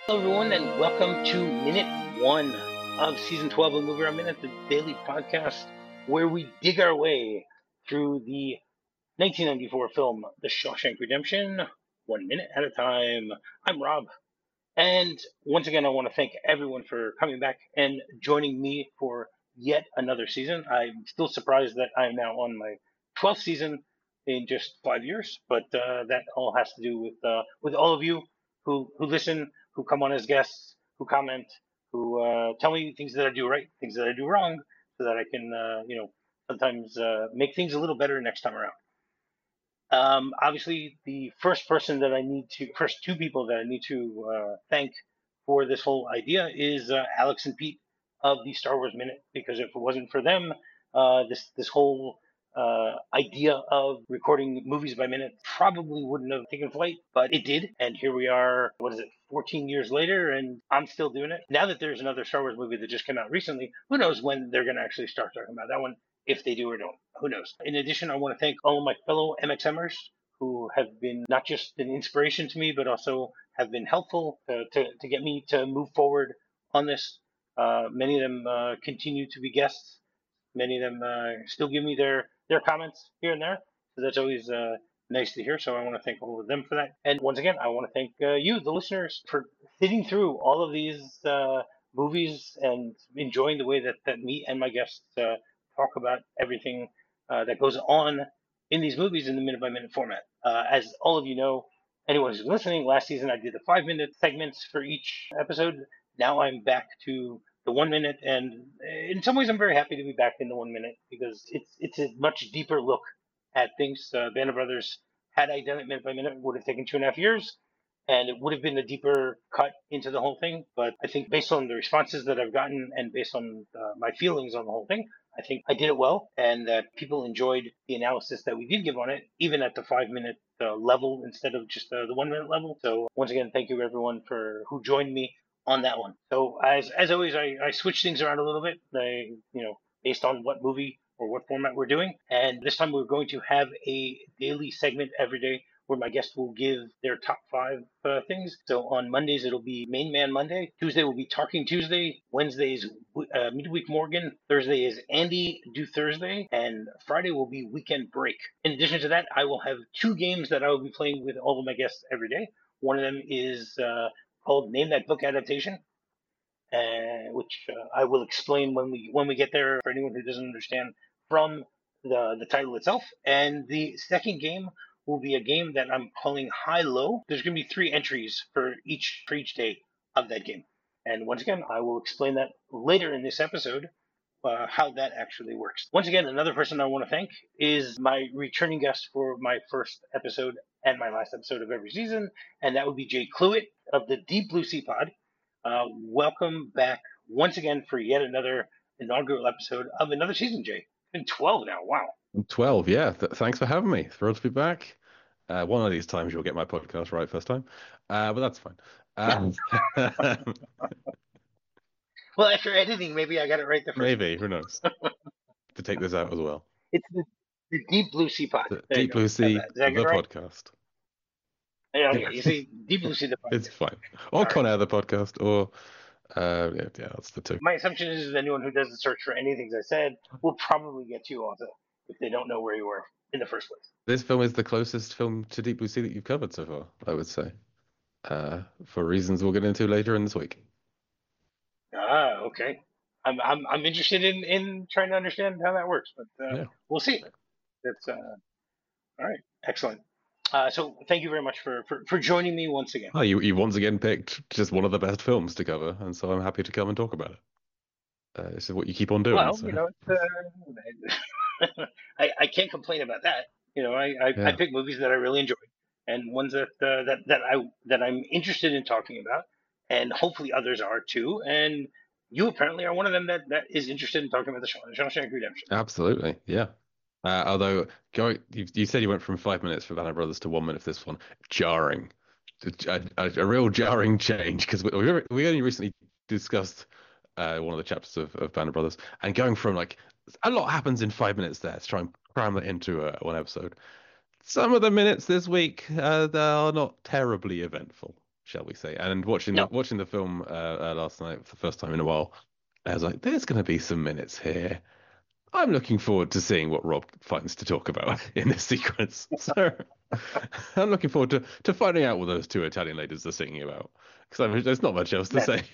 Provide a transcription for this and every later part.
Hello, everyone, and welcome to minute one of season 12 of Movie Around Minute, the daily podcast where we dig our way through the 1994 film The Shawshank Redemption, 1 minute at a time. I'm Rob, and once again, I want to thank everyone for coming back and joining me for yet another season. I'm still surprised that I'm now on my 12th season in just 5 years, but that all has to do with all of you who listen, who come on as guests, who comment, who tell me things that I do right, things that I do wrong, so that I can sometimes make things a little better next time around. Obviously, the first two people that I need to thank for this whole idea is Alex and Pete of the Star Wars Minute, because if it wasn't for them, this whole idea of recording movies by minute probably wouldn't have taken flight, but it did, and here we are. What is it? 14 years later, and I'm still doing it. Now that there's another Star Wars movie that just came out recently, who knows when they're going to actually start talking about that one, if they do or don't. Who knows? In addition, I want to thank all of my fellow MXMers who have been not just an inspiration to me, but also have been helpful to get me to move forward on this. Many of them continue to be guests. Many of them still give me their comments here and there. So that's always nice to hear. So I want to thank all of them for that. And once again, I want to thank you, the listeners, for sitting through all of these movies and enjoying the way that me and my guests talk about everything that goes on in these movies in the minute by minute format. As all of you know, anyone who's listening, last season I did the 5 minute segments for each episode. Now I'm back to the 1 minute, and in some ways I'm very happy to be back in the 1 minute because it's a much deeper look at things. Band of Brothers, had I done it minute by minute, would have taken 2.5 years, and it would have been a deeper cut into the whole thing. But I think based on the responses that I've gotten and based on my feelings on the whole thing, I think I did it well, and that people enjoyed the analysis that we did give on it, even at the 5 minute level instead of just the 1 minute level. So once again, thank you everyone for who joined me on that one. So as always, I switch things around a little bit. Based on what movie or what format we're doing, and this time we're going to have a daily segment every day where my guests will give their top five things. So on Mondays, it'll be Main Man Monday. Tuesday will be Talking Tuesday. Wednesday is Midweek Morgan. Thursday is Andy Do Thursday. And Friday will be Weekend Break. In addition to that, I will have two games that I will be playing with all of my guests every day. One of them is called Name That Book Adaptation, which I will explain when we get there for anyone who doesn't understand from the title itself. And the second game will be a game that I'm calling High Low. There's going to be three entries for each day of that game. And once again, I will explain that later in this episode. How that actually works. Once again, another person I want to thank is my returning guest for my first episode and my last episode of every season, and that would be Jay Cluett of the Deep Blue Sea Pod. Welcome back once again for yet another inaugural episode of another season, Jay. It's been 12 now. Wow. 12, yeah. Thanks for having me. Thrilled to be back. One of these times you'll get my podcast right first time, but that's fine. Um, Well, after editing, maybe I got it right the first time. maybe, who knows? To take this out as well. It's the Deep Blue Sea Pod. The There you Deep go. Blue How's Sea, that? Did I get the it right? podcast. Yeah, Yeah, okay. You see, Deep Blue Sea, the it's podcast. fine. Or All right. Con Air, the podcast, or yeah, that's the two. My assumption is anyone who does the search for any things I said will probably get you also if they don't know where you were in the first place. This film is the closest film to Deep Blue Sea that you've covered so far, I would say, for reasons we'll get into later in this week. Ah, okay. I'm interested in trying to understand how that works, but Yeah. we'll see. That's all right. Excellent. So thank you very much for joining me once again. Oh, you once again picked just one of the best films to cover, and so I'm happy to come and talk about it. This is what you keep on doing, Well, so I can't complain about that. I yeah. pick movies that I really enjoy and ones that I'm interested in talking about, and hopefully others are too. And you apparently are one of them that is interested in talking about the Shawshank Redemption. Absolutely, yeah. Although you said you went from 5 minutes for Banner Brothers to 1 minute for this one, jarring, a real jarring change because we only recently discussed one of the chapters of Banner Brothers, and going from like a lot happens in 5 minutes there to try and cram that into one episode. Some of the minutes this week they are not terribly eventful. shall we say? And watching No, the film last night for the first time in a while, I was like, there's going to be some minutes here. I'm looking forward to seeing what Rob finds to talk about in this sequence. So I'm looking forward to finding out what those two Italian ladies are singing about because there's not much else to that say.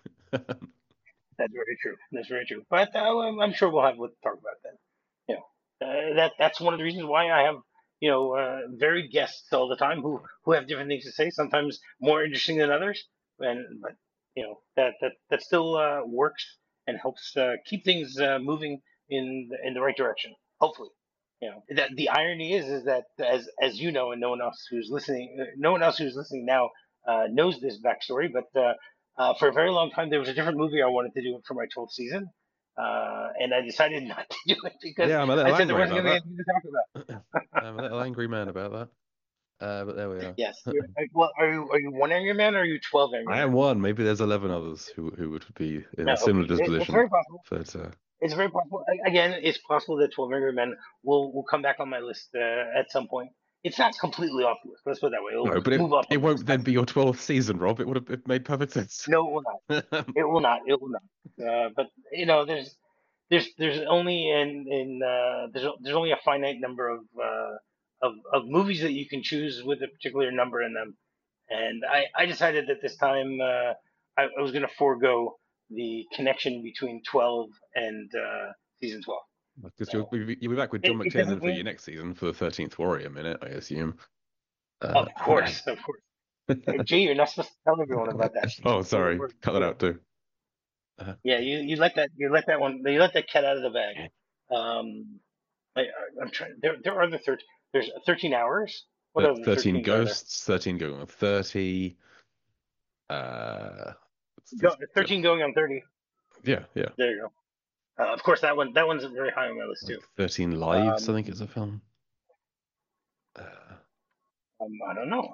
that's very true. That's very true. But I'm sure we'll have what to talk about then. You know, that's one of the reasons why I have varied guests all the time who have different things to say. Sometimes more interesting than others, and but that still works and helps keep things moving in the right direction. Hopefully, that the irony is that as you know, and no one else who's listening now knows this backstory, but. For a very long time, there was a different movie I wanted to do for my 12th season, and I decided not to do it because Yeah, I'm a I little said there angry wasn't about going to be that. anything to talk about. I'm a little angry man about that. But there we are. Yes. Well, are you one angry man or are you 12 angry I men? am one. Maybe there's 11 others who would be in No. a Okay. similar It's disposition. very possible. But It's very possible. Again, it's possible that 12 angry men will come back on my list at some point. It's not completely off the list. Let's put it that way. It'll no, but move up it on the won't list. then be your 12th season, Rob. It made perfect sense. No, it will not. It will not. It will not. But there's only there's only a finite number of movies that you can choose with a particular number in them, and I decided that this time I was going to forego the connection between 12 and season 12. Because So you'll be back with John it McTiernan doesn't for your mean, next season for the 13th Warrior minute, I assume. of And course, of course. Jay, you're not supposed to tell everyone about that. oh, sorry, cut that out too. Uh, Yeah, you let that cat out of the bag. Um, I, I'm trying. There are the 13. There's 13 hours. What other 13 13s are there? Ghosts, 13 going on 30. Uh, 13 going on 30. yeah, yeah. There you go. Of course, that one's very high on my list too. Like 13 Lives, I think Um, it's a film. Uh, I don't know.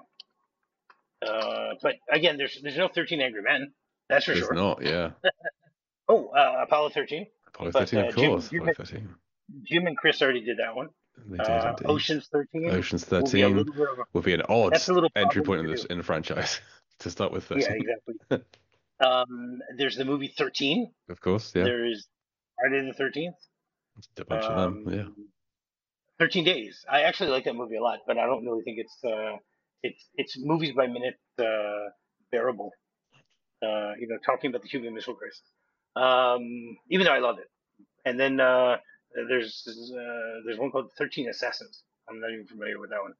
But again, there's no 13 Angry Men. That's for there's sure. not, yeah. Oh, Apollo 13. Apollo But 13, of course. Apollo 13. Jim and Chris already did that one. They did indeed. Ocean's 13 Ocean's will be a 13 little bit of a will be an odd that's a little entry problem point to do. in the franchise to start with Yeah, 13. exactly. There's the movie 13. Of course, yeah. There's Friday the 13th. A bunch of them, Um, yeah. 13 Days. I actually like that movie a lot, but I don't really think it's movies by minute bearable. Talking about the Cuban Missile Crisis. Even though I love it. And then there's one called 13 Assassins. I'm not even familiar with that one.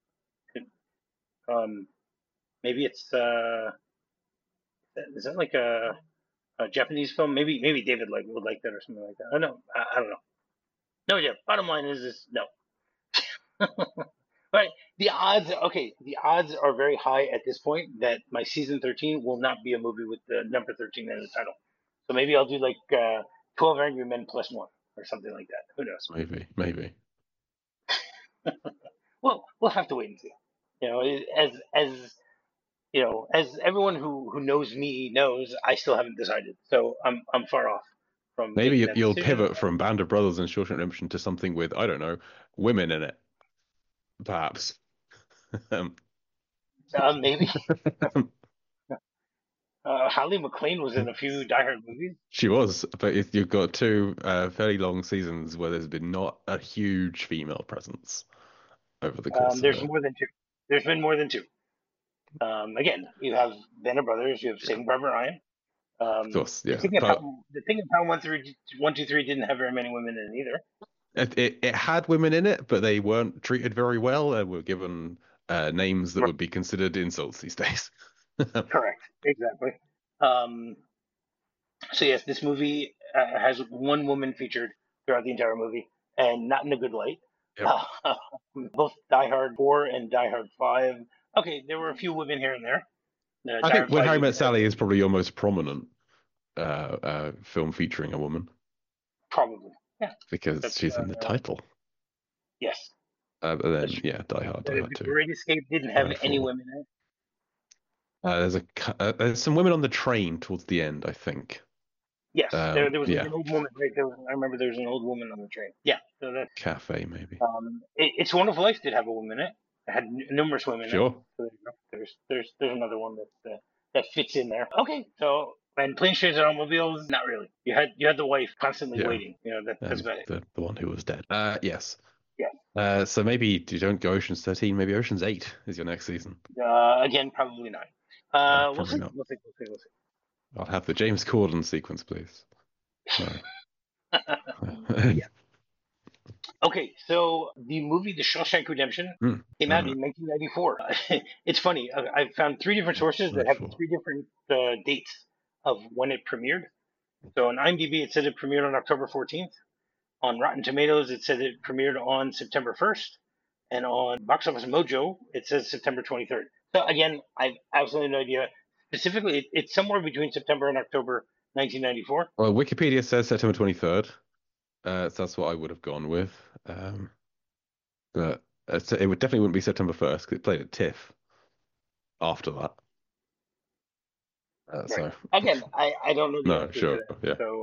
Um, maybe it's is that like a Japanese film? Maybe David would like that or something like that. I don't know. I don't know. No idea. Bottom line is no. But the odds are very high at this point that my season 13 will not be a movie with the number 13 in the title. So maybe I'll do like 12 Angry Men plus one or something like that. Who knows? Maybe. Well, we'll have to wait and see. As everyone who knows me knows, I still haven't decided. So I'm far off from Maybe making that you'll decision. pivot from Band of Brothers and Shawshank Redemption to something with, I don't know, women in it, perhaps. Um, Maybe Holly McLean was in a few Die Hard movies. She was, but if you've got two fairly long seasons where there's been not a huge female presence over the course of There's it. more than two. There's been more than two. Again, you have Band of Brothers. You have Yeah, Saving Private Ryan. of course, The yeah. thing of But how the thing of how 1, 2, 3 didn't have very many women in it either. it had women in it, but they weren't treated very well and were given names that Right. would be considered insults these days. Correct. Exactly. Um, so yes, this movie has one woman featured throughout the entire movie, and not in a good light. Yep. Both Die Hard 4 and Die Hard 5. Okay, there were a few women here and there. I Die think Hard When 5 Harry even Met has Sally is probably your most prominent film featuring a woman probably. Yeah, because that's she's in the title. yes. But then, That's true. yeah, Die Hard The 2, Great Escape didn't Die have Hard any 4. women in it. There's some women on the train towards the end, I think. Yes, there was like Yeah, an old woman, right? I remember there was an old woman on the train. Yeah, so cafe maybe. It's a Wonderful Life did have a woman in it, had numerous women in it. Sure. So there's another one that fits in there. Okay, so and planes, trains, and automobiles, not really. You had the wife constantly Yeah. waiting. That's And about it. the one who was dead. Yes. Yeah. So maybe you don't go Ocean's 13, maybe Ocean's 8 is your next season. Again, probably not. We'll Probably see. not. We'll see. We'll see. We'll I'll have the James Corden sequence, please. No. see. Okay, so the movie The Shawshank Redemption Hmm. came out in 1994. It's funny. I've found three different sources that have 94. three different dates of when it premiered. So on IMDb, it said it premiered on October 14th. On Rotten Tomatoes, it said it premiered on September 1st. And on Box Office Mojo, it says September 23rd. So again, I've absolutely no idea. Specifically, it's somewhere between September and October 1994. Well, Wikipedia says September 23rd. So that's what I would have gone with. But it would definitely wouldn't be September 1st because it played at TIFF after that. Right. So Again, I don't know the no, answer to sure, that. yeah. So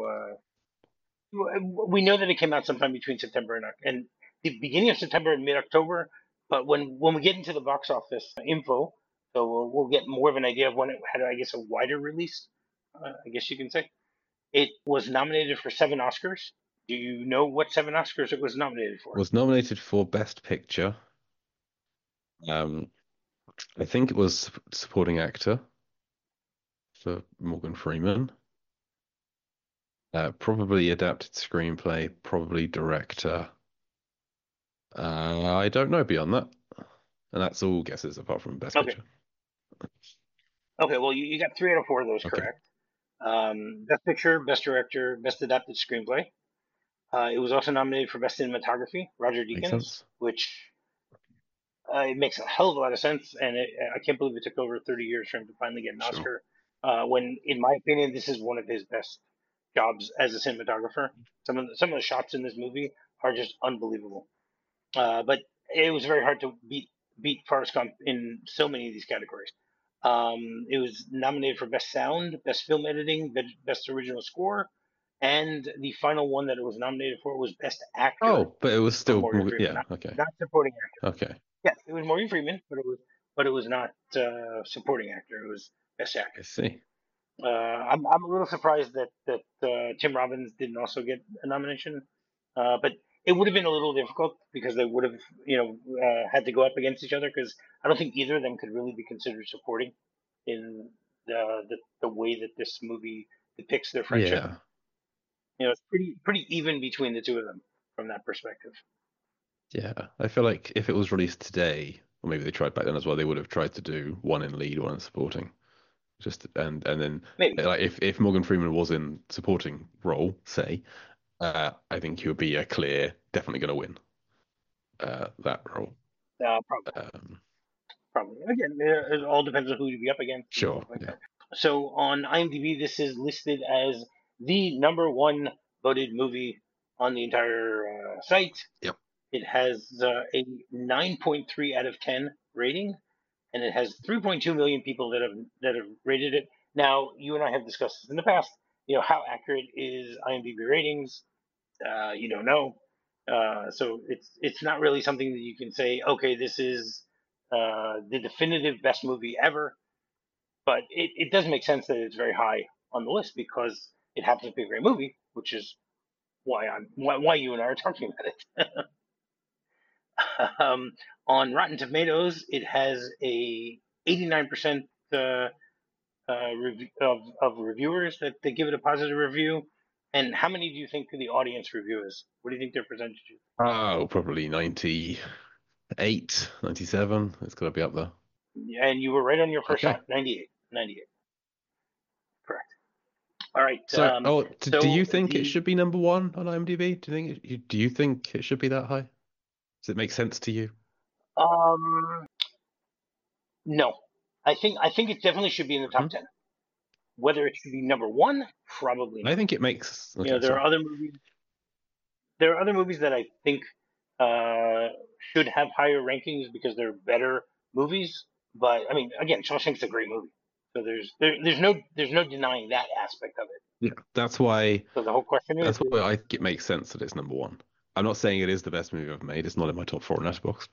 we know that it came out sometime between September and the beginning of September and mid October. But when we get into the box office info, so we'll get more of an idea of when it had, I guess, a wider release. I guess you can say it was nominated for 7 Oscars. Do you know what 7 Oscars it was nominated for? Was nominated for Best Picture. I think it was supporting actor for Morgan Freeman. Probably adapted screenplay, probably director. I don't know beyond that. And that's all guesses apart from Best Okay. Picture. Okay. Well, you got 3 out of 4 of those Okay. correct. Best Picture, Best Director, Best Adapted Screenplay. It was also nominated for Best Cinematography, Roger Makes Deakins, sense. which it makes a hell of a lot of sense, and I can't believe it took over 30 years for him to finally get an Sure. Oscar. When, in my opinion, this is one of his best jobs as a cinematographer. Some of the shots in this movie are just unbelievable. But it was very hard to beat Forrest Gump in so many of these categories. It was nominated for Best Sound, Best Film Editing, Best Original Score, and the final one that it was nominated for was Best Actor Oh, but it was for still Morgan Freeman, yeah, okay. not supporting actor. Okay. Yes, it was Morgan Freeman, but it was not supporting actor. It was Best I Actor. see. I'm a little surprised that Tim Robbins didn't also get a nomination, but it would have been a little difficult because they would have had to go up against each other because I don't think either of them could really be considered supporting in the way that this movie depicts their friendship. Yeah. It's pretty even between the two of them from that perspective. Yeah. I feel like if it was released today, or maybe they tried back then as well, they would have tried to do one in lead, one in supporting. Just and then Maybe. like if Morgan Freeman was in supporting role, say, I think he would be a clear, definitely going to win that role. Probably. Um, Probably. Again, it all depends on who you be up against and sure, stuff like yeah. that. So on IMDb, this is listed as the number one voted movie on the entire site. Yep. It has a 9.3 out of 10 rating, and it has 3.2 million people that have rated it. Now, you and I have discussed this in the past. How accurate is IMDb ratings? You don't know. So it's not really something that you can say, okay, this is the definitive best movie ever. But it does make sense that it's very high on the list because it happens to be a great movie, which is why you and I are talking about it. On Rotten Tomatoes, it has a 89% of reviewers that they give it a positive review. And how many do you think the audience review is? What do you think their percentage is? Oh, probably 98, 97. It's got to be up there. And you were right on your first Okay. shot. 98. 98. Correct. All right. So, do you So think it the should be number one on IMDb? Do you think it should be that high? Does it make sense to you? um no, I think it definitely should be in the Hmm. top 10. Whether it should be number one, probably I not. think it makes. You know, Okay, there sorry. are other movies. There are other movies that I think uh, should have higher rankings because they're better movies. But I mean, again, Shawshank's a great movie, so there's no denying that aspect of it. Yeah, that's why. So the whole question That's why I think it makes sense that it's number one. I'm not saying it is the best movie I've made. It's not in my top four in Letterboxd.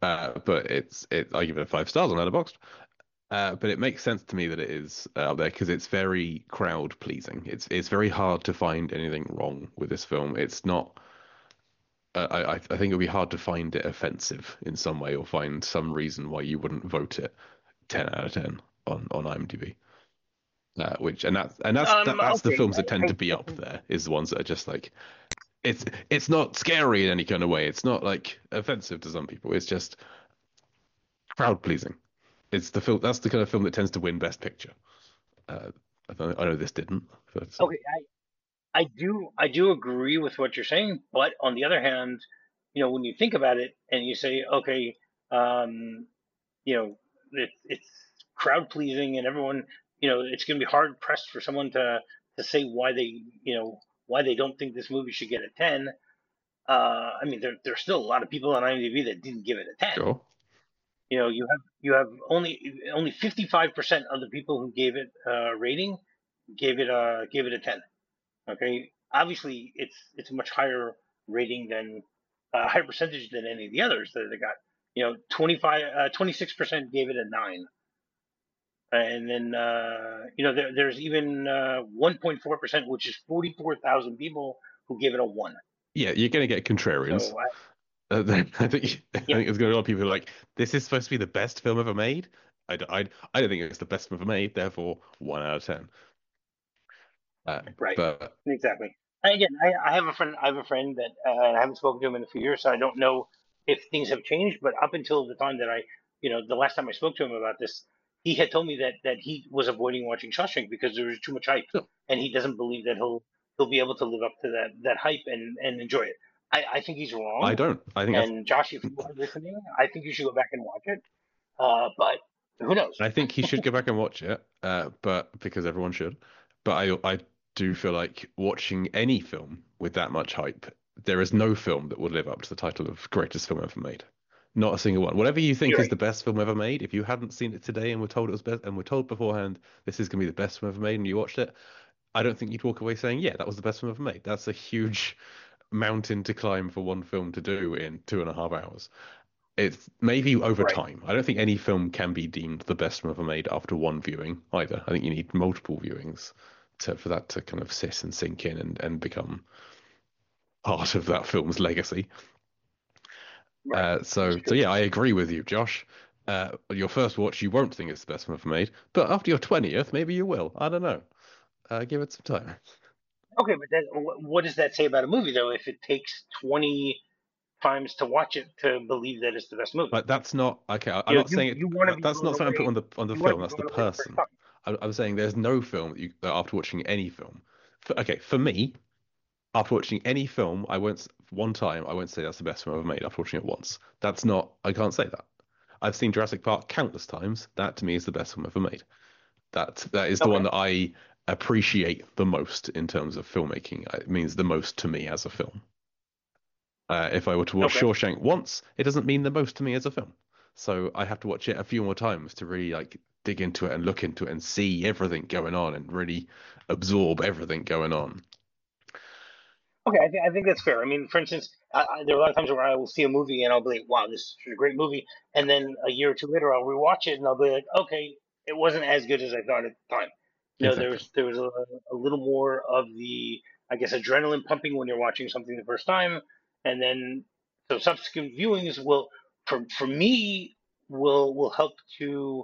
But I give it a 5 stars on Letterboxd. But it makes sense to me that it is out there because it's very crowd pleasing. It's very hard to find anything wrong with this film. It's not. I think it would be hard to find it offensive in some way or find some reason why you wouldn't vote it 10 out of 10 on IMDb. Which that's the Okay, films that tend to be I up think there is the ones that are just like it's not scary in any kind of way. It's not like offensive to some people. It's just crowd pleasing. It's the film that's the kind of film that tends to win Best Picture. Uh, I know this didn't, but okay, I do agree with what you're saying, but on the other hand, when you think about it and you say, okay, um, it's crowd pleasing and everyone, it's going to be hard pressed for someone to say why they don't think this movie should get a 10. I mean, there's still a lot of people on IMDb that didn't give it a 10. sure. You have only 55% of the people who gave it a rating gave it a 10. Okay, obviously it's a much higher rating than a higher percentage than any of the others that they got. 26% gave it a 9, and then there's even 1.4%, which is 44,000 people who gave it a 1. Yeah, you're gonna get contrarians. So I think yeah, there's gonna be a lot of people who are like, this is supposed to be the best film ever made. I don't think it's the best film ever made. Therefore, 1 out of 10. right, But exactly. Again, I have a friend. I have a friend that I haven't spoken to him in a few years, so I don't know if things have changed. But up until the time that the last time I spoke to him about this, he had told me that he was avoiding watching Shawshank because there was too much hype, no, and he doesn't believe that he'll be able to live up to that hype and enjoy it. I think he's I wrong. don't. I think that's And Josh, if you are listening, I think you should go back and watch it. But who knows? I think he should go back and watch it, but because everyone should. But I do feel like watching any film with that much hype, there is no film that would live up to the title of greatest film ever made. Not a single one. Whatever you think You're is right. the best film ever made, if you hadn't seen it today and were told it was best, and were told beforehand this is going to be the best film ever made, and you watched it, I don't think you'd walk away saying, yeah, that was the best film ever made. That's a huge mountain to climb for one film to do in 2.5 hours. It's maybe over Right. time. I don't think any film can be deemed the best film ever made after one viewing either. I think you need multiple viewings for that to kind of sit and sink in and become part of that film's legacy. Right. That's So true. yeah, I agree with you, Josh. Your first watch, you won't think it's the best film ever made, but after your 20th, maybe you will. I don't know. Give it some time. Okay, but then what does that say about a movie though? If it takes 20 times to watch it to believe that it's the best movie, But that's not okay. I'm not saying it. you want to be That's blown not something I put away. on the You want to film. be That's the blown away the first person. time. I'm saying there's no film that after watching any film. For me, after watching any film, one time I won't say that's the best film I've ever made after watching it once. That's not. I can't say that. I've seen Jurassic Park countless times. That to me is the best film ever made. That is the one Okay. that I appreciate the most in terms of filmmaking. It means the most to me as a film. If I were to watch Okay. Shawshank once, it doesn't mean the most to me as a film. So I have to watch it a few more times to really like dig into it and look into it and see everything going on and really absorb everything going on. Okay. I think that's fair. I mean, for instance, there are a lot of times where I will see a movie and I'll be like, "Wow, this is a great movie," and then a year or two later I'll rewatch it and I'll be like, "Okay, it wasn't as good as I thought at the time." Exactly. There was a little more of the, I guess, adrenaline pumping when you're watching something the first time, and then so subsequent viewings will, for me, will help to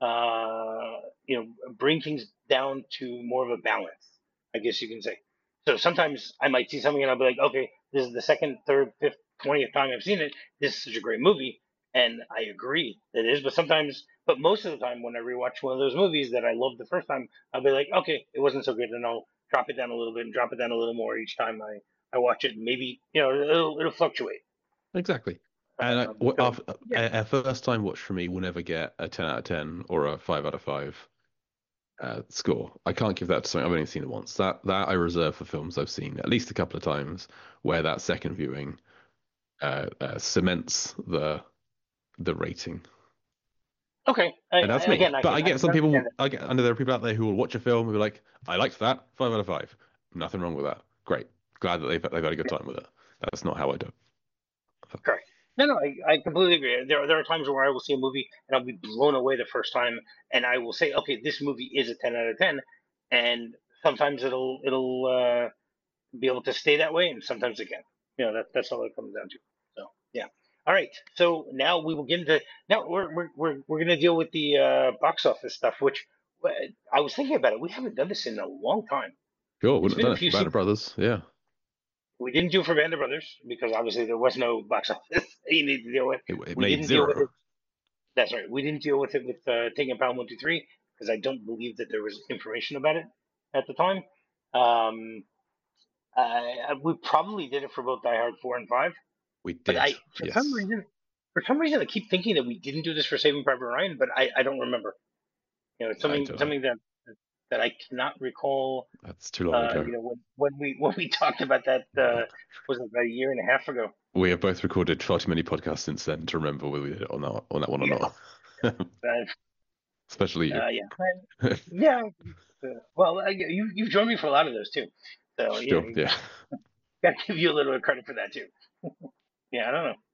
bring things down to more of a balance, I guess you can say. So sometimes I might see something and I'll be like, okay, this is the second, third, fifth, 20th time I've seen it. This is such a great movie, and I agree that it is. But most of the time when I rewatch one of those movies that I loved the first time, I'll be like, okay, it wasn't so good, and I'll drop it down a little bit and drop it down a little more each time I watch it. And maybe it'll fluctuate. Exactly. And So yeah, a first time watch for me will never get a 10 out of 10 or a 5 out of 5 score. I can't give that to something I've only seen it once. That I reserve for films I've seen at least a couple of times where that second viewing cements the rating. okay. And that's me. Again, I But can I I get can some understand people, that. I know there are people out there who will watch a film and be like, I liked that, 5 out of 5. Nothing wrong with that. Great. Glad that they've had a good Yeah, time with it. That's not how I do it. correct. No, no, I completely agree. There are times where I will see a movie and I'll be blown away the first time, and I will say, okay, this movie is a 10 out of 10, and sometimes it'll be able to stay that way, and sometimes it can't. That's all it comes down to. So yeah. All right. So now we will get into now we're gonna deal with the box office stuff, which uh, I was thinking about it. We haven't done this in a long time. Sure, It's wouldn't have been a done it few for Band of seasons. Brothers. Yeah, We didn't do it for Band of Brothers because obviously there was no box office you need to deal with. it We made didn't deal with zero. it. That's right. We didn't deal with it with Taking Pound 1, 2, 3 because I don't believe that there was information about it at the time. Um, we probably did it for both Die Hard 4 and 5, We but did. Yes, for some reason, I keep thinking that we didn't do this for Saving Private Ryan, but I don't remember. It's I something don't know. something that I cannot recall. That's too long ago. When we talked about that was it about a year and a half ago? We have both recorded far too many podcasts since then to remember whether we did it on that one or Yeah, not. uh, Especially you. yeah, yeah. Well, you've joined me for a lot of those too, so Sure. you Yeah. got to give you a little bit of credit for that too. Yeah, I don't know.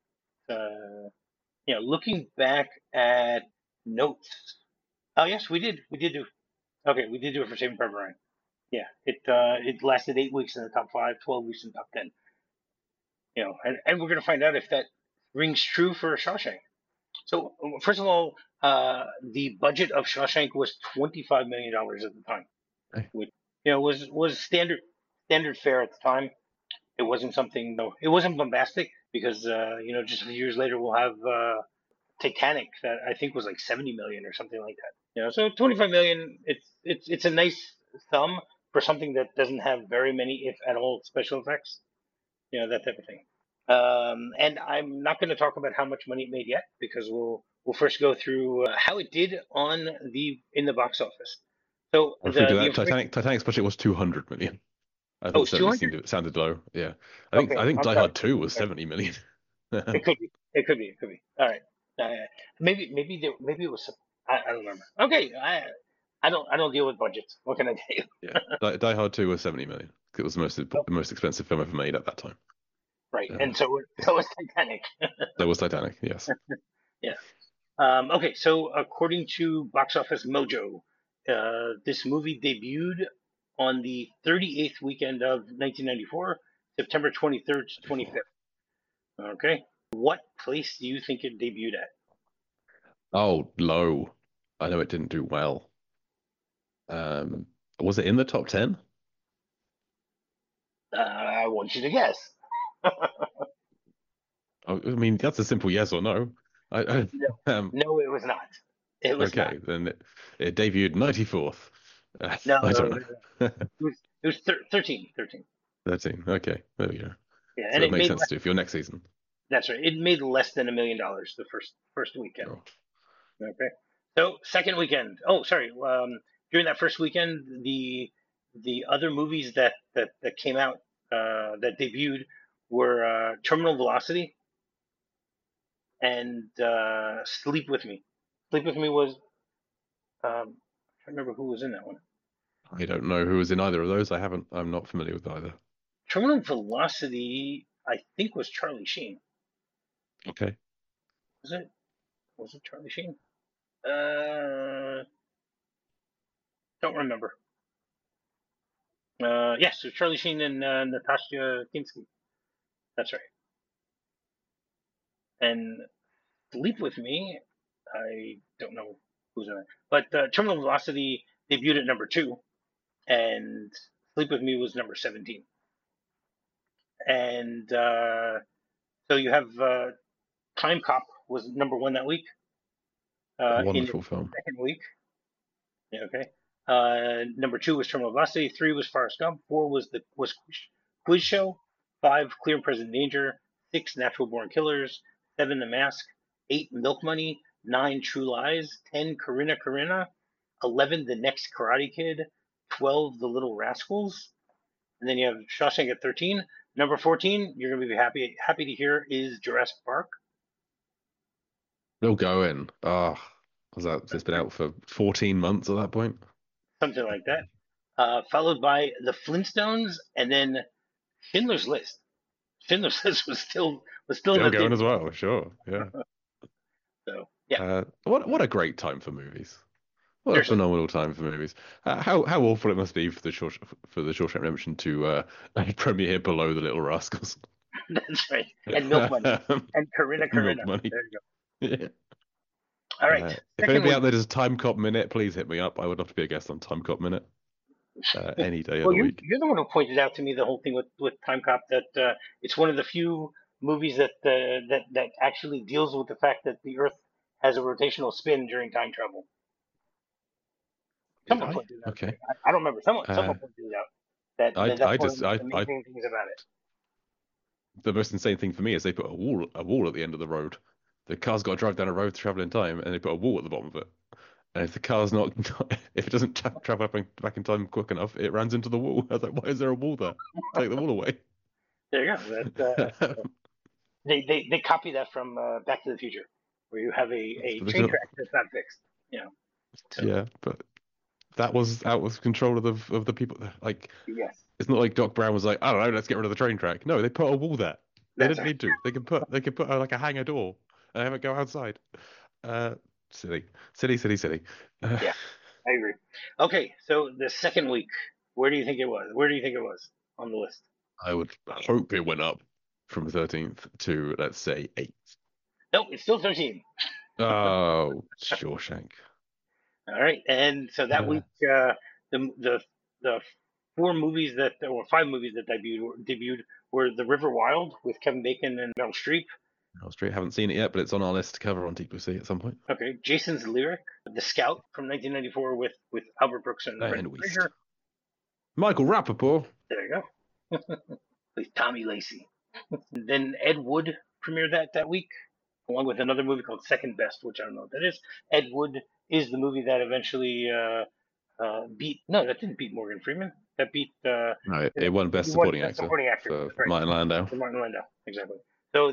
Looking back at notes. Oh yes, we did do. Okay, we did do it for Saving Private Ryan. Yeah, it lasted 8 weeks in the top five, 12 weeks in the top 10. And we're gonna find out if that rings true for Shawshank. So first of all, the budget of Shawshank was $25 million at the time, Okay. which was standard fare at the time. It wasn't something, no, it wasn't bombastic because just a few years later we'll have Titanic that I think was like 70 million or something like that. So 25 million, it's a nice sum for something that doesn't have very many, if at all, special effects. That type of thing. And I'm not going to talk about how much money it made yet because we'll first go through how it did on the in the box office. So Or if we do the that, information. Titanic's budget was 200 million. I Oh, think it's 70 200. sounded low. Yeah. Okay, I think I'm Die sorry. Hard 2 I'm was sorry. 70 million. It could be. It could be. It could be. All right. Maybe it was. I don't remember. Okay. I don't deal with budgets. What can I tell you? Yeah. Die Hard 2 was 70 million. It was the Oh, most expensive film ever made at that time. right. Uh, And so yeah. so was Titanic. So was Titanic. Yes. Yeah. Okay. So according to Box Office Mojo, this movie debuted on the 38th weekend of 1994, September 23rd to 94. 25th. Okay. What place do you think it debuted at? Oh, low. I know it didn't do well. Um, was it in the top 10? I want you to guess. I mean, that's a simple yes or no. I No, no, it was not. It was not. okay, then it debuted 94th. No, I no, don't no, no. know. It was 13, 13. 13. Okay, there we go. Yeah, So and it it makes made sense less. to do for your next season. That's right. It made less than $1 million the first weekend. Sure. Okay. So second weekend. Oh, sorry. During that first weekend, the other movies that came out that debuted were Terminal Velocity and Sleep with Me. Sleep with Me was I can't remember who was in that one. I don't know who was in either of those. I'm not familiar with either. Terminal Velocity, I think, was Charlie Sheen. Okay. Was it? Was it Charlie Sheen? Uh, don't remember. Yes, so Charlie Sheen and Natasha Kinski. That's right. And Sleep with Me, I don't know who's in it, but Terminal Velocity debuted at number two, and Sleep with Me was number 17. And so you have Time Cop was number one that week. In its Wonderful film. second week, yeah, okay. Number two was Terminal Velocity. Three was Forrest Gump. Four was Quiz Show. Five, Clear and Present Danger. Six, Natural Born Killers. Seven, The Mask. Eight, Milk Money. Nine, True Lies. 10, Karina Karina. 11, The Next Karate Kid. 12, The Little Rascals. And then you have Shawshank at 13. Number 14, you're gonna be happy to hear is Jurassic Park. Still going. Ah, was that it's been out for 14 months at that point? Something like that. Followed by The Flintstones, and then Schindler's List. Schindler's List was still in Still the going theater. as well. Sure. Yeah. So yeah, What a great time for movies. What a seriously, phenomenal time for movies. How awful it must be for the Shawshank Redemption to premiere below The Little Rascals. that's right. And Milk Money and Corinna Milk Corinna. money. There you Yeah. go. All right, If second anybody week. out there does Time Cop Minute, please hit me up. I would love to be a guest on Time Cop Minute any day of Well, the you're week. you're the one who pointed out to me the whole thing with Time Cop that it's one of the few movies that actually deals with the fact that the Earth has a rotational spin during time travel. Did Someone I? pointed it out to me. Okay. I don't remember. Someone Uh, pointed it out. That's one of the I amazing things about it. the most insane thing for me is they put a wall at the end of the road. The car's got to drive down a road to travel in time, and they put a wall at the bottom of it. And if the car's not, if it doesn't travel back in time quick enough, it runs into the wall. I was like, why is there a wall there? Take the wall away. There you go. They copy that from Back to the Future, where you have a train track that's not fixed. You know. So Yeah, but that was out of control of the people. Like, yes, it's not like Doc Brown was like, I don't know, let's get rid of the train track. No, they put a wall there. They that's didn't right. need to. They could put like a hangar door and have it go outside. Uh, silly, silly. Uh, Yeah, I agree. Okay, so the second week, where do you think it was? Where do you think it was on the list? I would hope it went up from 13th to, let's say, 8th. Nope, it's still 13. Oh, Shawshank. All right, and so that Uh, week, the the the four movies that or five movies that debuted were The River Wild with Kevin Bacon and Meryl Streep. Wall Street. Haven't seen it yet, but it's on our list to cover on Deep Blue Sea at some point. Okay, Jason's Lyric, The Scout from 1994 with Albert Brooks and And Brendan Weast. Fraser. Michael Rappaport. There you go. With Tommy Lacey. And then Ed Wood premiered that week, along with another movie called Second Best, which I don't know what that is. Ed Wood is the movie that eventually beat. No, that didn't beat Morgan Freeman. That beat. No, it won He Best won Supporting Best Actor Supporting Actor. for That's right, Martin Landau. for Martin Landau. Exactly. So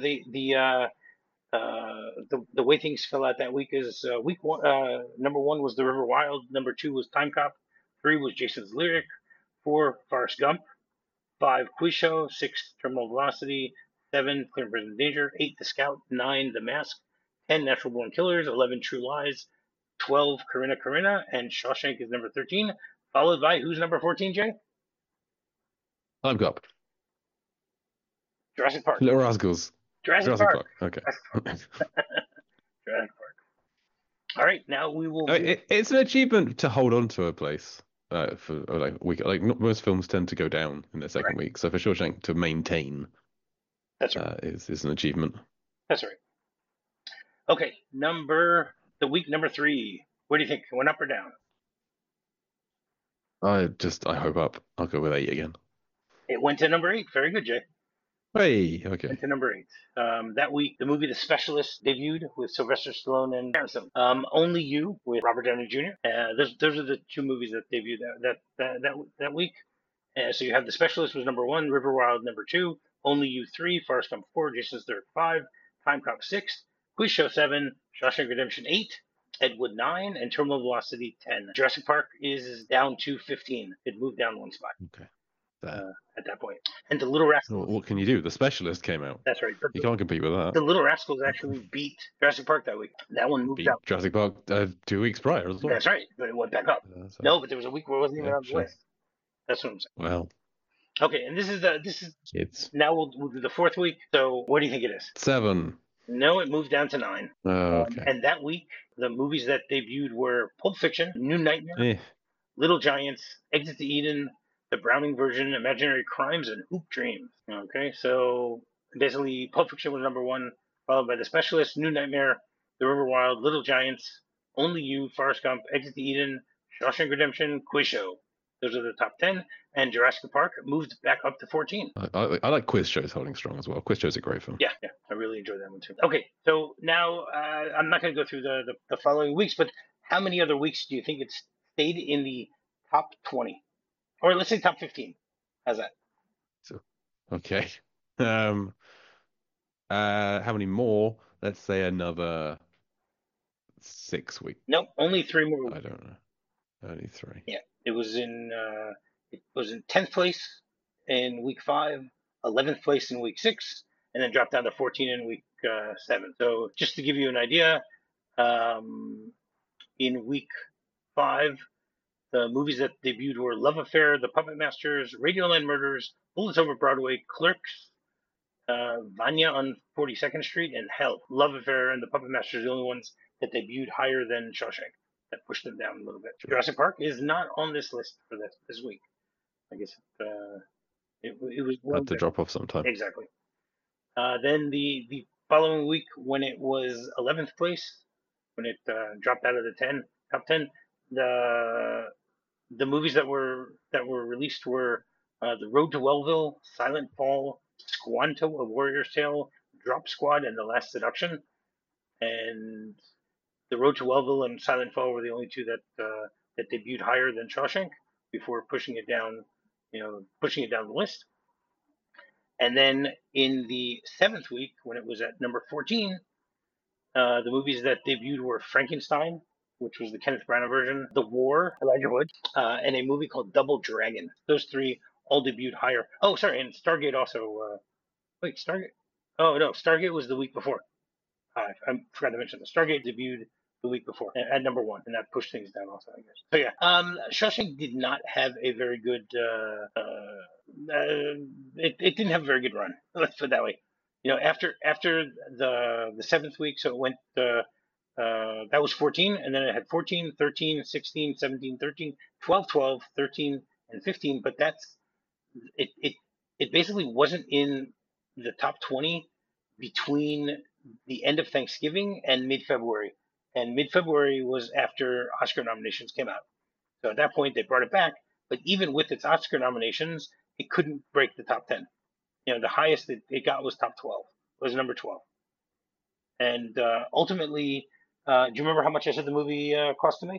the way things fell out that week is week one. Number one was The River Wild. Number two was Time Cop. Three was Jason's Lyric. Four, Forrest Gump. Five, Quiz Show. Six, Terminal Velocity. Seven, Clear and Present Danger. Eight, The Scout. Nine, The Mask. 10, Natural Born Killers. 11, True Lies. 12, Corinna Corinna. And Shawshank is number 13. Followed by who's number 14, Jay? Time Cop. Jurassic Park. Little Rascals. Jurassic Jurassic Park. Park. Okay. Jurassic Park. All right, now we will. I mean, it's an achievement to hold on to a place for like a week. Like not most films tend to go down in their second Correct. week, so for Shawshank to maintain That's right. is an achievement. That's right. Okay, the week number 3. What do you think? It went up or down? I hope up. I'll go with 8 again. It went to number 8. Very good, Jay. Hey, okay. Went to number 8. That week, the movie The Specialist debuted with Sylvester Stallone and Harrison. Only You with Robert Downey Jr. Those are the two movies that debuted that week. So you have The Specialist was number 1, River Wild number 2, Only You 3, Forrest Gump 4, Jason's Third 5, Time Cop 6, Quiz Show 7, Shawshank Redemption 8, Ed Wood 9, and Terminal Velocity 10. Jurassic Park is down to 15. It moved down one spot Okay. There. at that point. And The Little Rascals. What can you do? The Specialist came out. That's right. You can't compete with The that. Little Rascals actually beat Jurassic Park that week. That one moved Beat up. Jurassic Park 2 weeks prior as well. That's right, but it went back up. So, No, but there was a week where it wasn't even yeah, on the sure. list. That's what I'm saying. Well, Okay, and this is kids. now we'll do the fourth week. So what do you think it is? 7. No, it moved down to 9. Okay. And that week, the movies that debuted were Pulp Fiction, New Nightmare, Eh. Little Giants, Exit to Eden, the Browning version, Imaginary Crimes, and Hoop Dreams. Okay, so basically, Pulp Fiction was number 1, followed by The Specialist, New Nightmare, The River Wild, Little Giants, Only You, Forrest Gump, Exit to Eden, Shawshank Redemption, Quiz Show. Those are the top 10. And Jurassic Park moved back up to 14. I like quiz shows holding strong as well. Quiz shows are great film. Yeah, I really enjoyed that one too. Okay, so now I'm not going to go through the following weeks, but how many other weeks do you think it's stayed in the top 20? Or let's say top 15. How's that? So, okay. How many more? Let's say another 6 weeks. Nope, only 3 more I weeks. don't know. Only 3. Yeah, it was in 10th place in week 5, 11th place in week 6, and then dropped down to 14 in week 7. So just to give you an idea, um, in week 5, the movies that debuted were Love Affair, The Puppet Masters, Radioland Murders, Bullets Over Broadway, Clerks, Vanya on 42nd Street, and Hell. Love Affair and The Puppet Masters are the only ones that debuted higher than Shawshank. That pushed them down a little bit. Sure. Jurassic Park is not on this list for this week. I guess it was one Had to drop off sometime. exactly. Then the following week, when it was 11th place, when it dropped out of the top 10, the the movies that were released were The Road to Wellville, Silent Fall, Squanto: A Warrior's Tale, Drop Squad, and The Last Seduction. And The Road to Wellville and Silent Fall were the only two that debuted higher than Shawshank before pushing it down the list. And then in the 7th week, when it was at number 14, the movies that debuted were Frankenstein, which was the Kenneth Branagh version, The War, Elijah Wood, and a movie called Double Dragon. Those three all debuted higher. Oh, sorry, and Stargate also. Wait, Stargate? Oh no, Stargate was the week before. I forgot to mention the Stargate debuted the week before at number 1, and that pushed things down also, I guess. So yeah, Shawshank did not have a very good. It didn't have a very good run. Let's put it that way. After the 7th week, so it went. That was 14, and then it had 14, 13, 16, 17, 13, 12, 12, 13, and 15. But it. It basically wasn't in the top 20 between the end of Thanksgiving and mid-February. And mid-February was after Oscar nominations came out. So at that point, they brought it back. But even with its Oscar nominations, it couldn't break the top 10. The highest it got was top 12, was number 12. And ultimately, do you remember how much I said the movie cost to make?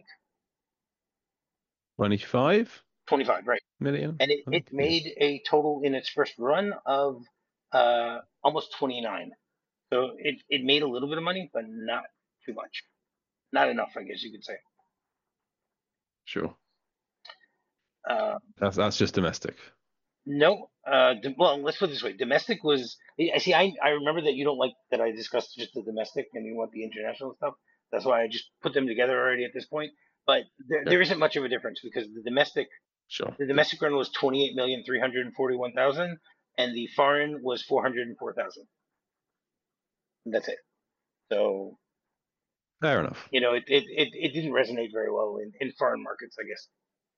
25 25, right. million, And I it think. made a total in its first run of almost 29. So it made a little bit of money, but not too much. Not enough, I guess you could say. Sure. Uh, That's just domestic. no, well, let's put it this way. Domestic was, I see, I remember that you don't like that I discussed just the domestic and you want the international stuff. That's why I just put them together already at this point. But there Okay. isn't much of a difference because Sure. the domestic run was 28,341,000 and the foreign was 404,000. That's it. So, Fair enough. it didn't resonate very well in foreign markets, I guess.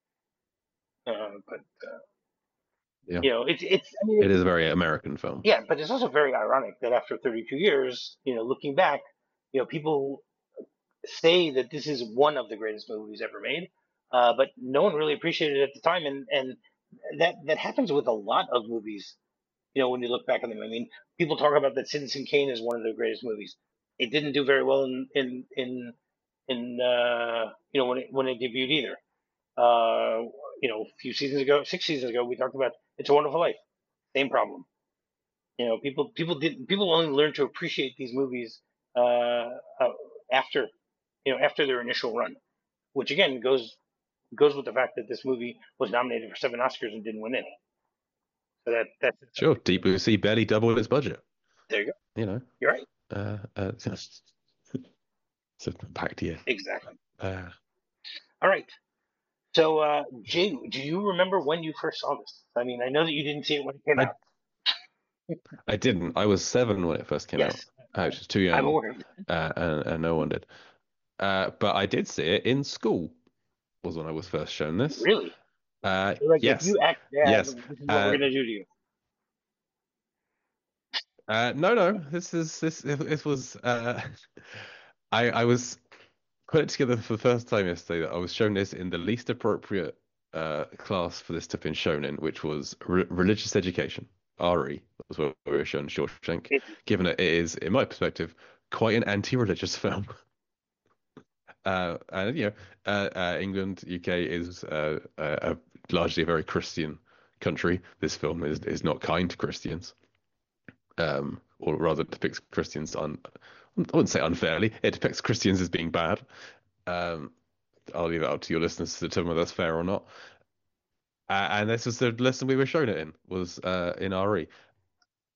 But Yeah. I mean, It is a very American film. yeah, but it's also very ironic that after 32 years, looking back, people say that this is one of the greatest movies ever made, but no one really appreciated it at the time, and that happens with a lot of movies. When you look back on them, I mean, people talk about that Citizen Kane is one of the greatest movies. It didn't do very well when it debuted either. A few seasons ago, 6 seasons ago, we talked about It's a Wonderful Life. Same problem. People only learn to appreciate these movies uh, after after their initial run, which again goes with the fact that this movie was nominated for 7 Oscars and didn't win any. So that's Sure. Deep Blue Sea barely doubled its budget. there you go. You know. You're right. So back to you. Exactly. Uh, All right. So, Jay, do you remember when you first saw this? I mean, I know that you didn't see it when it came I out. I didn't. I was 7 when it first came out. Yes, I was just too I'm young, aware. and no one did. But I did see it in school. Was when I was first shown this. Really? You're like, if Yes, you act bad, yes. this is what we're gonna do to you. No. This was. I was put it together for the first time yesterday that I was shown this in the least appropriate class for this to have been shown in, which was religious education. RE was where we were shown Shawshank, It, given that it is, in my perspective, quite an anti-religious film. And England, UK is largely a very Christian country. This film is not kind to Christians, or rather depicts Christians I wouldn't say unfairly. It depicts Christians as being bad. Um, I'll leave it up to your listeners to determine whether that's fair or not. And this was the lesson we were shown it in, was in RE.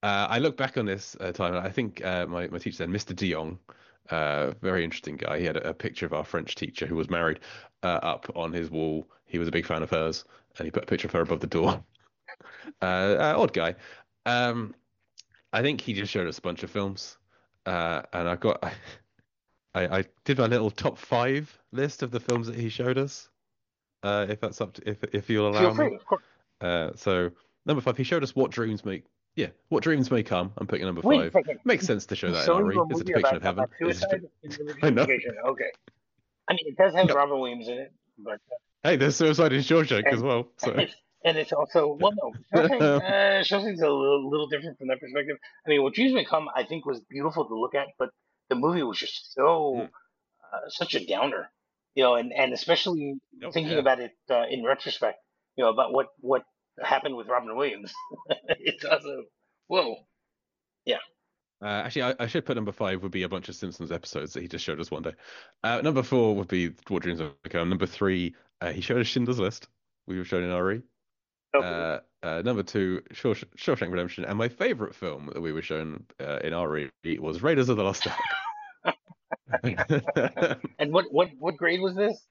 I look back on this time, and I think my teacher said Mr. De Jong, very interesting guy. He had a picture of our French teacher who was married up on his wall. He was a big fan of hers, and he put a picture of her above the door. Odd guy. Um, I think he just showed us a bunch of films, and I did my little top five list of the films that he showed us. If that's up to, if you'll Feel allow me. free, of course. So number five, he showed us what dreams may, yeah, what dreams may come. I'm picking number Wait a five. second. Makes sense to show He's that in showing you RE. a It's a movie depiction of about heaven. suicide in religious I know. education. Okay. I mean, it does have Yep. Robin Williams in it, but Hey, there's suicide in Shawshank as and well. So and it's also well, no, Shawshank's a little different from that perspective. I mean, what Dreams May Come, I think, was beautiful to look at, but the movie was just so Mm. such a downer, you know, and especially Oh thinking yeah. about it in retrospect, you know, about what happened with Robin Williams. It's also whoa, yeah, Actually, I should put number five would be a bunch of Simpsons episodes that he just showed us one day. Number four would be What Dreams May Come. Number three, he showed us Schindler's List. We were shown in RE. okay. Number two, Shawshank Redemption, and my favorite film that we were shown in RE was Raiders of the Lost Ark. And what grade was this?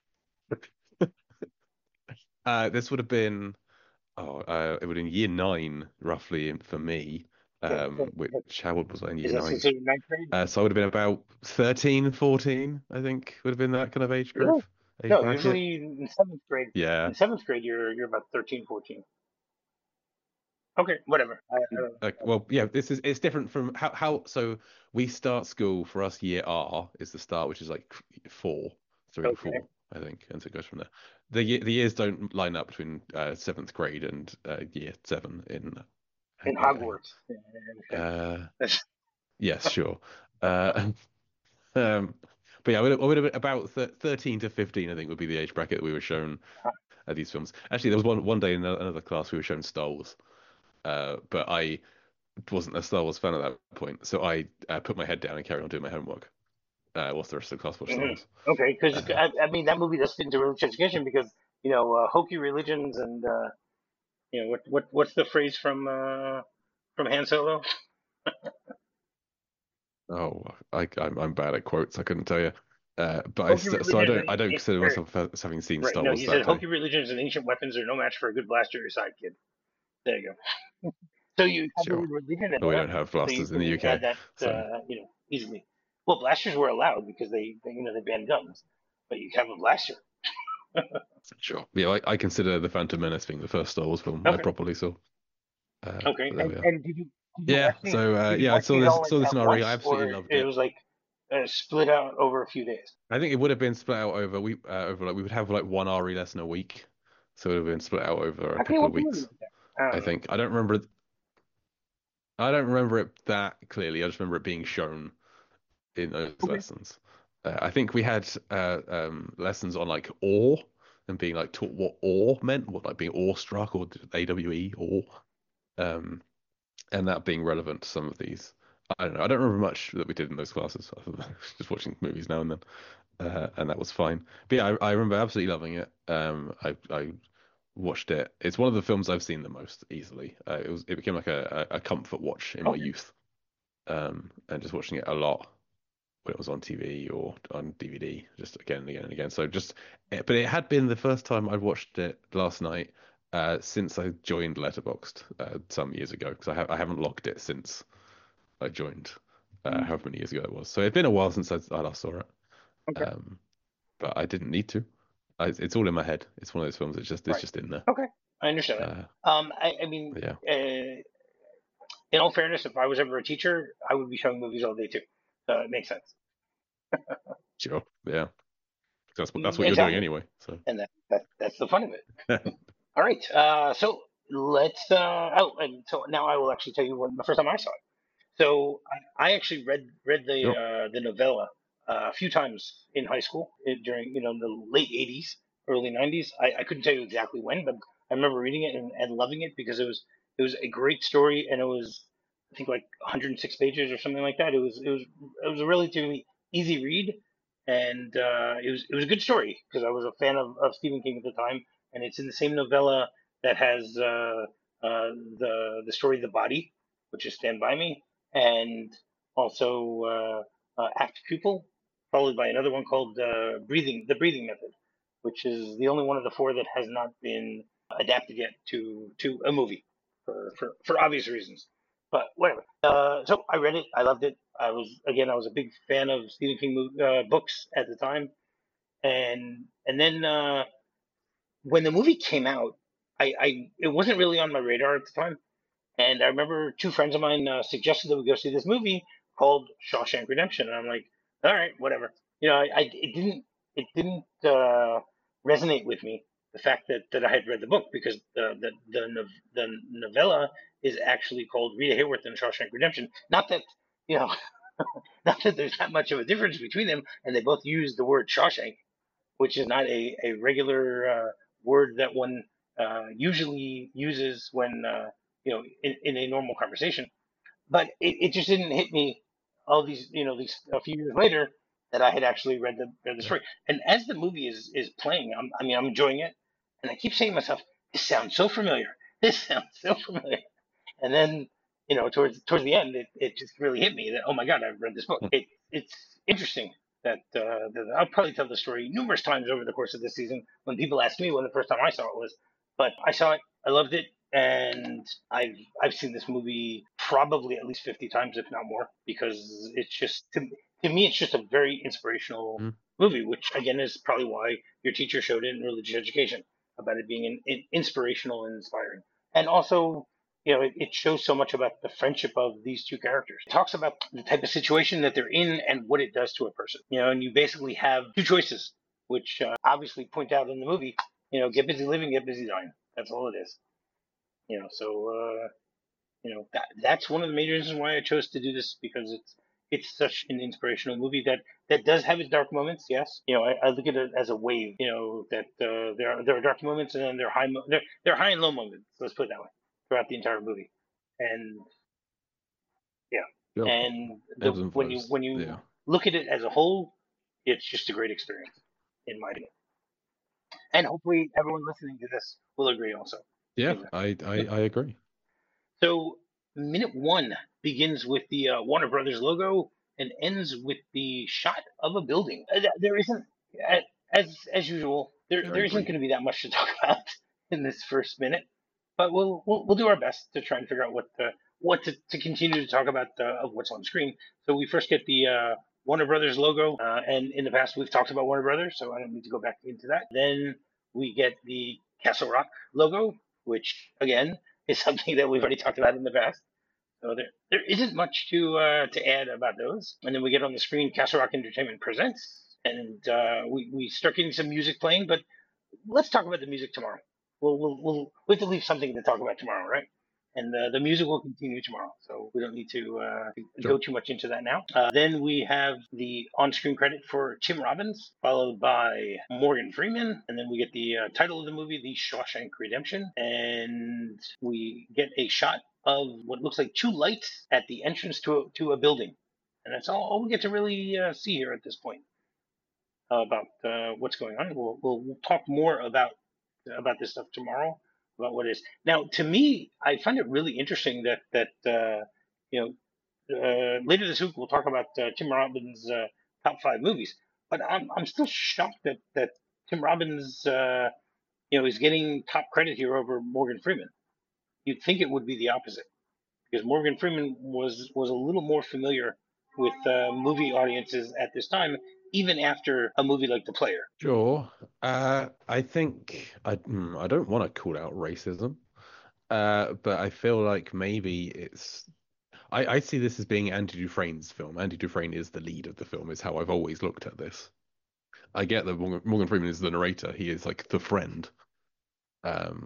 This would have been it would have been year nine roughly for me. Okay, so Which how old was I in is year that nine? considered ninth grade? So I would have been about 13, 14, I think would have been that kind of Really? age No, bracket. usually in seventh grade. Yeah. In seventh grade, you're about 13, 14. Okay, whatever. I don't Well, yeah, it's different from so we start school for us year R is the start, which is like four, know. three, Okay, four, I think, and so it goes from there. The years don't line up between seventh grade and year seven in in Hogwarts. Yeah, I understand. uh That's, yes, sure. Uh, um, but yeah, I would have been about 13 to 15, I think, would be the age bracket that we were shown these films. Actually, there was one day in another class we were shown Star Wars, but I wasn't a Star Wars fan at that point, so I put my head down and carried on doing my homework whilst the rest of the class watched Star mhm. Wars. Okay, because Uh, I mean that movie does fit into religious education because you know hokey religions and you know what's the phrase from Han Solo? oh, I'm bad at quotes. I couldn't tell you. But Hokey so religions I don't consider or, myself as having seen right? Star No, Wars he said that day. hokey religions and ancient weapons are no match for a good blaster at your side, kid. There you go. So you have the Sure, word religion in but we there, don't have so you blasters in the can add UK, that so you know easily. Well, blasters were allowed because they you know they banned guns, but you have a blaster. sure. Yeah, I consider The Phantom Menace being the first Star Wars film I Okay, properly saw. okay. But there we are. And did you Yeah. watch these? So Did you yeah, I watch these all like saw this at in RE. I once, absolutely or loved it it. was like split out over a few days? I think it would have been split out over like we would have like one RE lesson a week, so it would have been split out over a How can you couple of watch a movie weeks. like that? I I don't know. think I don't remember it that clearly. I just remember it being shown in those Okay. lessons. I think we had lessons on like awe and being like taught what awe meant, what like being awestruck or AWE awe, um, and that being relevant to some of these. I don't know. I don't remember much that we did in those classes, other than just watching movies now and then, and that was fine. But yeah, I remember absolutely loving it. I watched it. It's one of the films I've seen the most easily. It became like a comfort watch in my Okay. youth, and just watching it a lot when it was on TV or on DVD, just again and again and again. So but it had been the first time I'd watched it last night since I joined Letterboxd some years ago because I haven't logged it since I joined, however many years ago it was. So it'd been a while since I last saw it, Okay. um, but I didn't need to. It's all in my head. It's one of those films. It's Right. just in there. Okay. I understand that. Uh, I mean, yeah, in all fairness, if I was ever a teacher, I would be showing movies all day too. So it makes sense. sure. Yeah, that's what you're doing Exactly. anyway. So And that's the fun of it. All right. So let's. Oh, and so now I will actually tell you when the first time I saw it. So I actually read sure. the novella a few times in high school during you know the late '80s, early '90s. I couldn't tell you exactly when, but I remember reading it and loving it because it was a great story and it was I think like 106 pages or something like that. It was a relatively easy read and it was a good story because I was a fan of Stephen King at the time and it's in the same novella that has the story The Body which is Stand By Me, and also Act Pupil, followed by another one called The Breathing Method, which is the only one of the four that has not been adapted yet to a movie for obvious reasons. But whatever. So I read it. I loved it. I was a big fan of Stephen King books at the time, and then when the movie came out, I it wasn't really on my radar at the time. And I remember two friends of mine suggested that we go see this movie called Shawshank Redemption, and I'm like, all right, whatever. It didn't resonate with me the fact that I had read the book because the novella is actually called Rita Hayworth and Shawshank Redemption. Not that you know, not that there's that much of a difference between them, and they both use the word Shawshank, which is not a regular word that one usually uses when in a normal conversation. But it just didn't hit me all these a few years later that I had actually read the Yeah. story. And as the movie is playing, I'm enjoying it, and I keep saying to myself, "This sounds so familiar. This sounds so familiar." And then towards the end, it just really hit me that, oh my God, I've read this book. It's interesting that I'll probably tell the story numerous times over the course of this season when people ask me when the first time I saw it was. But I saw it, I loved it, and I've seen this movie probably at least 50 times, if not more, because it's just to me it's just a very inspirational Mm. movie, which again is probably why your teacher showed it in religious education about it being inspirational and inspiring, and also it shows so much about the friendship of these two characters. It talks about the type of situation that they're in and what it does to a person. And you basically have two choices, which obviously point out in the movie. Get busy living, get busy dying. That's all it is. That's one of the major reasons why I chose to do this because it's such an inspirational movie that does have its dark moments. Yes, I look at it as a wave. That there are dark moments and then there are high and low moments. Let's put it that way throughout the entire movie, and yeah, Sure. and Ebbs and when you flows. when Yeah. you look at it as a whole, it's just a great experience in my opinion, and hopefully everyone listening to this will agree also. Yeah, Exactly. I agree. So minute one begins with the Warner Brothers logo and ends with the shot of a building. There isn't, as usual, I there isn't agree. going to be that much to talk about in this first minute, but we'll do our best to try and figure out what to continue to talk about of what's on screen. So we first get the Warner Brothers logo, and in the past we've talked about Warner Brothers, so I don't need to go back into that. Then we get the Castle Rock logo, which again is something that we've already talked about in the past. So there isn't much to add about those. And then we get on the screen Castle Rock Entertainment presents, and we start getting some music playing. But let's talk about the music tomorrow. We have to leave something to talk about tomorrow, right? And the music will continue tomorrow, so we don't need to go Sure. too much into that now. Then we have the on-screen credit for Tim Robbins, followed by Morgan Freeman, and then we get the title of the movie, The Shawshank Redemption, and we get a shot of what looks like two lights at the entrance to a building, and that's all we get to really see here at this point about what's going on. We'll talk more about this stuff tomorrow about what it is. Now, to me, I find it really interesting that you later this week we'll talk about Tim Robbins' top five movies, but I'm still shocked that Tim Robbins is getting top credit here over Morgan Freeman. You'd think it would be the opposite because Morgan Freeman was a little more familiar with movie audiences at this time, even after a movie like The Player. Sure. I think I don't want to call out racism, but I feel like maybe I see this as being Andy Dufresne's film. Andy Dufresne is the lead of the film, is how I've always looked at this. I get that Morgan Freeman is the narrator. He is like the friend. Um,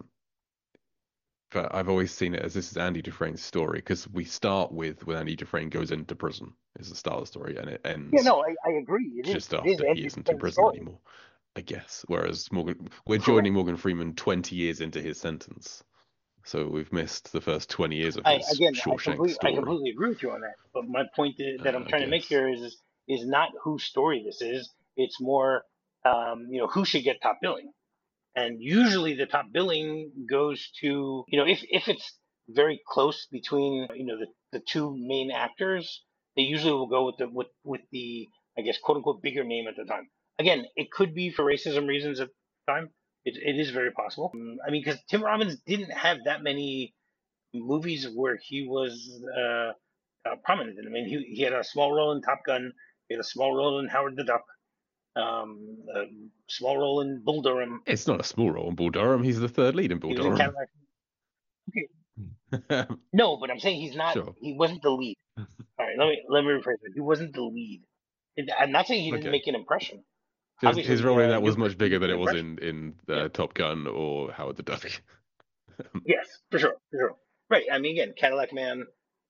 but I've always seen it as this is Andy Dufresne's story because we start with when Andy Dufresne goes into prison is the start of the story, and it Yeah, ends no, I agree. just It is after he Andrew isn't in Dufresne's prison story. anymore, I guess. Whereas we're Correct. joining Morgan Freeman 20 years into his sentence. So we've missed the first 20 years of his Shawshank I story. completely agree with you on that. But my point that I'm I trying to make guess. here is not whose story this is. It's more, who should get top billing. And usually the top billing goes to, if it's very close between the two main actors, they usually will go with the I guess quote unquote bigger name at the time. Again, it could be for racism reasons at the time. It is very possible. I mean, because Tim Robbins didn't have that many movies where he was prominent in. I mean, he had a small role in Top Gun. He had a small role in Howard the Duck. A small role in Bull Durham. It's not a small role in Bull Durham. He's the third lead in Bull He was in Durham. Cadillac. Okay. No, but I'm saying he's not. Sure. He wasn't the lead. All right, let me rephrase it. He wasn't the lead. I'm not saying he didn't Okay. make an impression. His role in that was much bigger than an it was impression. in Yeah. Top Gun or Howard the Duck. Yes, for sure, for sure. Right. I mean, again, Cadillac Man.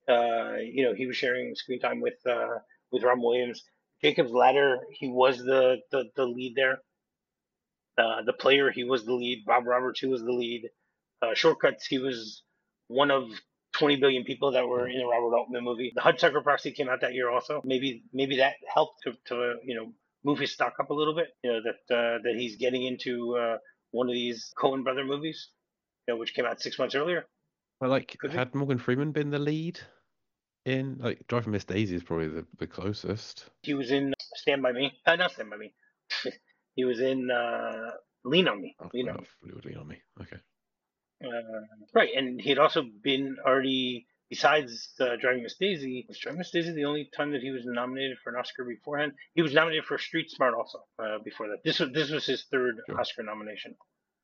He was sharing screen time with Robin Williams. Jacob's Ladder. He was the lead there. The Player. He was the lead. Bob Roberts. He was the lead. Shortcuts. He was one of 20 billion people that were in the Robert Altman movie. The Hudsucker Proxy came out that year also. Maybe that helped to move his stock up a little bit. That he's getting into one of these Coen brother movies, which came out 6 months earlier. Had Morgan Freeman been the lead in Driving Miss Daisy is probably the closest. He was in Stand By Me. Not Stand By Me. He was in Lean on Me. Lean on Me. Lean on Me. Okay. Right, and he had also been already, besides Driving Miss Daisy, was Driving Miss Daisy the only time that he was nominated for an Oscar beforehand? He was nominated for Street Smart also before that. This was his third Oscar nomination.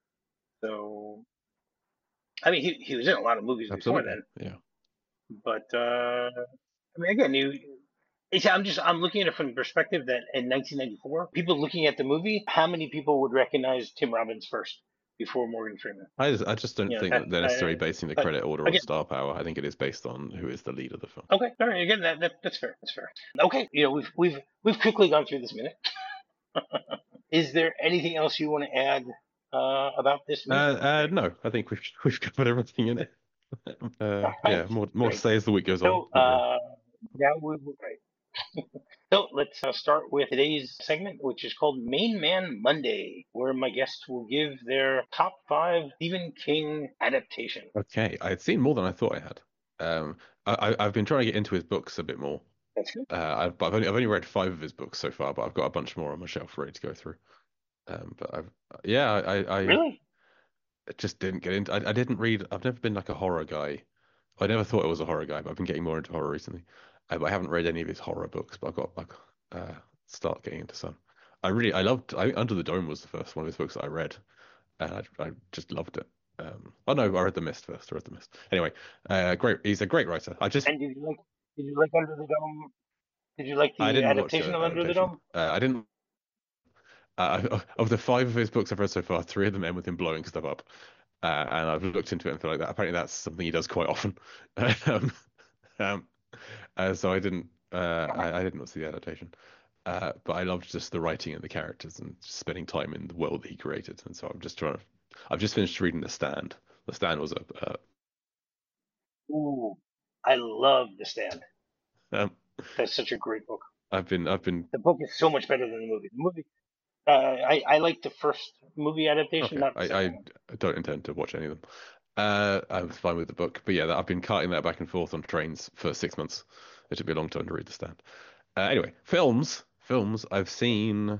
So, I mean, he was in a lot of movies before then. Yeah. But I mean, again, I'm looking at it from the perspective that in 1994, people looking at the movie, how many people would recognize Tim Robbins first before Morgan Freeman? I just don't think that they're necessarily basing the credit order on star power. I think it is based on who is the lead of the film. Okay, all right. Again, that's fair. That's fair. Okay, we've quickly gone through this minute. Is there anything else you want to add about this minute? No, I think we've covered everything in it. Right. Yeah, more to say as the week goes on. Now right. So let's start with today's segment, which is called Main Man Monday, where my guests will give their top 5 Stephen King adaptations. Okay, I had seen more than I thought I had. I've been trying to get into his books a bit more. That's good. I've only read 5 of his books so far, but I've got a bunch more on my shelf ready to go through. But I Really just didn't get into. I didn't read. I've never been like a horror guy. I never thought I was a horror guy, but I've been getting more into horror recently. But I haven't read any of his horror books, but I've got start getting into some. I loved. Under the Dome was the first one of his books that I read, and I just loved it. Oh no, I read The Mist first. I read The Mist. Anyway, great. He's a great writer. And did you like Under the Dome? Did you like the adaptation of Under the Dome? I didn't. Of the 5 of his books I've read so far, 3 of them end with him blowing stuff up. And I've looked into it and feel like that. Apparently, that's something he does quite often. So I didn't. I didn't see the adaptation. But I loved just the writing and the characters and spending time in the world that he created. And so I've just finished reading The Stand. The Stand was Ooh, I love The Stand. That's such a great book. I've been. The book is so much better than the movie. The movie. I like the first movie adaptation. Okay. Not the second. I don't intend to watch any of them. I'm fine with the book, but yeah, I've been carting that back and forth on trains for 6 months. It took me a long time to read The Stand. Anyway, films. I've seen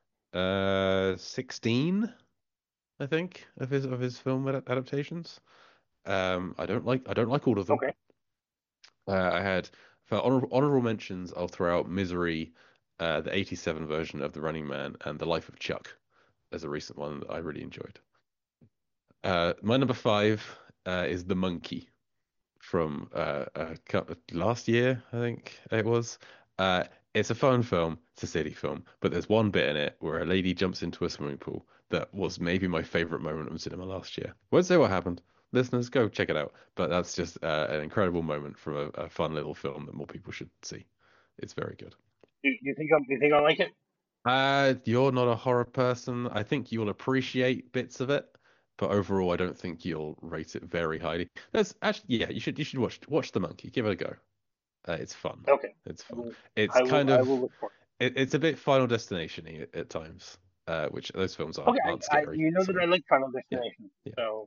16, I think, of his film adaptations. I don't like all of them. Okay. I had for honorable mentions. I'll throw out Misery, the '87 version of The Running Man, and The Life of Chuck as a recent one that I really enjoyed. My number 5 is The Monkey from last year, I think it was. It's a fun film. It's a silly film, but there's one bit in it where a lady jumps into a swimming pool that was maybe my favorite moment of cinema last year. Won't say what happened. Listeners, go check it out. But that's just an incredible moment from a fun little film that more people should see. It's very good. You think I like it? You're not a horror person. I think you'll appreciate bits of it, but overall, I don't think you'll rate it very highly. There's actually, yeah, you should watch The Monkey. Give it a go. It's fun. Okay. It's fun. I will look for it. It's a bit Final Destination-y at times, which those films aren't scary. That I like Final Destination. Yeah. So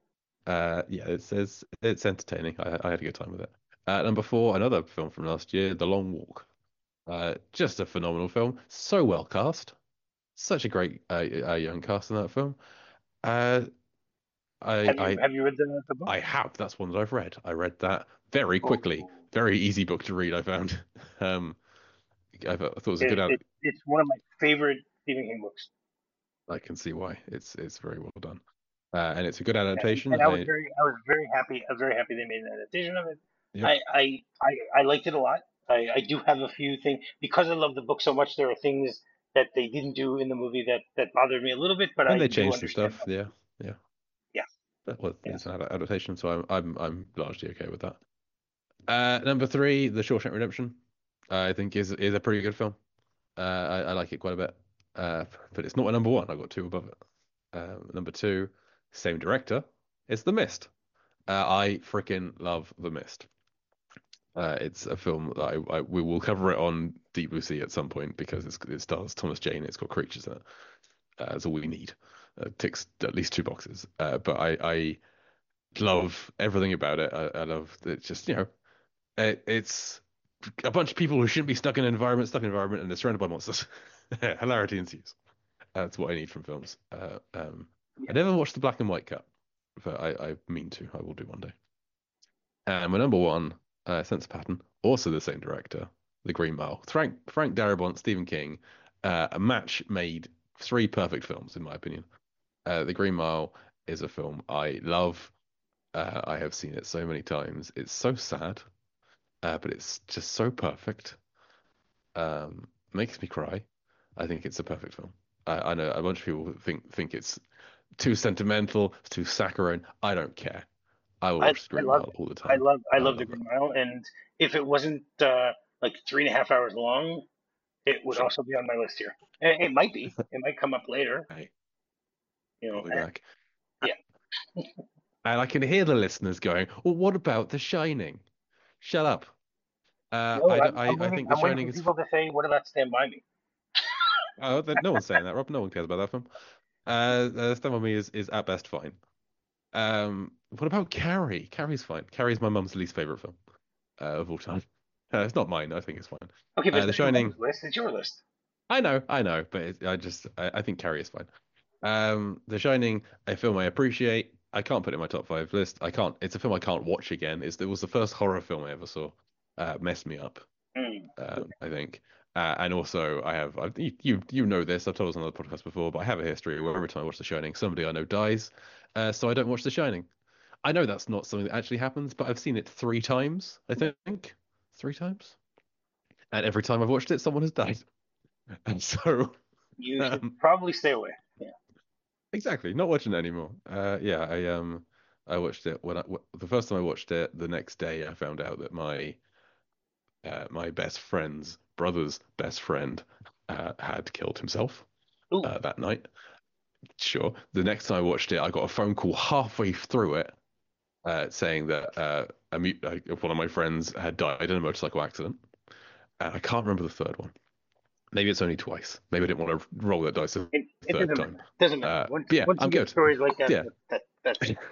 Yeah, it's entertaining. I had a good time with it. Number four, another film from last year, The Long Walk. Just a phenomenal film. So well cast. Such a great young cast in that film. Uh, I Have you I have you read the book? I have. That's one that I've read. I read that very quickly. Oh, Very easy book to read, I found. Um, I thought it was a good ad. it's one of my favorite Stephen King books. I can see why. It's very well done. And it's a good Yeah, adaptation. and I was very happy they made an adaptation of it. Yep. I liked it a lot. I do have a few things because I love the book so much. There are things that they didn't do in the movie that bothered me a little bit, but And I they do changed some understand stuff. why. Yeah. Yeah. Yeah, That was yeah. it's an adaptation, so I'm largely okay with that. Number three, The Shawshank Redemption. I think is a pretty good film. I like it quite a bit. But it's not my number one. I got two above it. Number two, same director. It's The Mist. I freaking love The Mist. It's a film that we will cover it on Deep Blue Sea at some point because it stars Thomas Jane. It's got creatures in it. That's all we need. Ticks at least two boxes. But I love everything about it. I love that. Just it's a bunch of people who shouldn't be stuck in an environment, and they're surrounded by monsters. Hilarity ensues. That's what I need from films. I Yeah. never watched the black and white cut, but I mean to. I will do one day. And my number one, Sense of Pattern, also the same director, The Green Mile. Frank Darabont, Stephen King, a match made three perfect films, in my opinion. The Green Mile is a film I love. I have seen it so many times. It's so sad, but it's just so perfect. Makes me cry. I think it's a perfect film. I know a bunch of people think it's too sentimental, it's too saccharine. I don't care. I will watch The I Green love Mile it. all the time. I I love the love it. Green Mile, and if it wasn't like 3.5 hours long, it would Sure. also be on my list here. It might be. It might come up later. Hey, You I'll know. be back. Yeah. And I can hear the listeners going, "Well, what about The Shining?" Shut up. No, I'm I waiting. think The I'm waiting Shining for is. people to say, "What about Stand by Me?" No one's saying that, Rob. No one cares about that film. Stand by Me is at best fine. What about Carrie? Carrie's fine. Carrie's my mum's least favorite film of all time. It's not mine. I think it's fine. Okay, but it's The not your Shining. mother's list. It's your list. I know, but I think Carrie is fine. The Shining, a film I appreciate. I can't put it in my top five list. I can't. It's a film I can't watch again. It was the first horror film I ever saw. Messed me up. Mm. I think. And also, you know this. I've told us on other podcasts before, but I have a history where every time I watch The Shining, somebody I know dies. So I don't watch The Shining. I know that's not something that actually happens, but I've seen it three times, I think. Three times. And every time I've watched it, someone has died. And so, You should um, probably stay away. Yeah. exactly, not watching it anymore. Yeah, I watched it the first time I watched it, the next day I found out that my best friend's brother's best friend had killed himself Ooh. that night. Sure. The next time I watched it, I got a phone call halfway through it saying that one of my friends had died in a motorcycle accident. And I can't remember the third one. Maybe it's only twice. Maybe I didn't want to roll that dice a It third doesn't time. matter. Doesn't matter. But yeah, Once I'm you get good. stories like that, Yeah. that's it.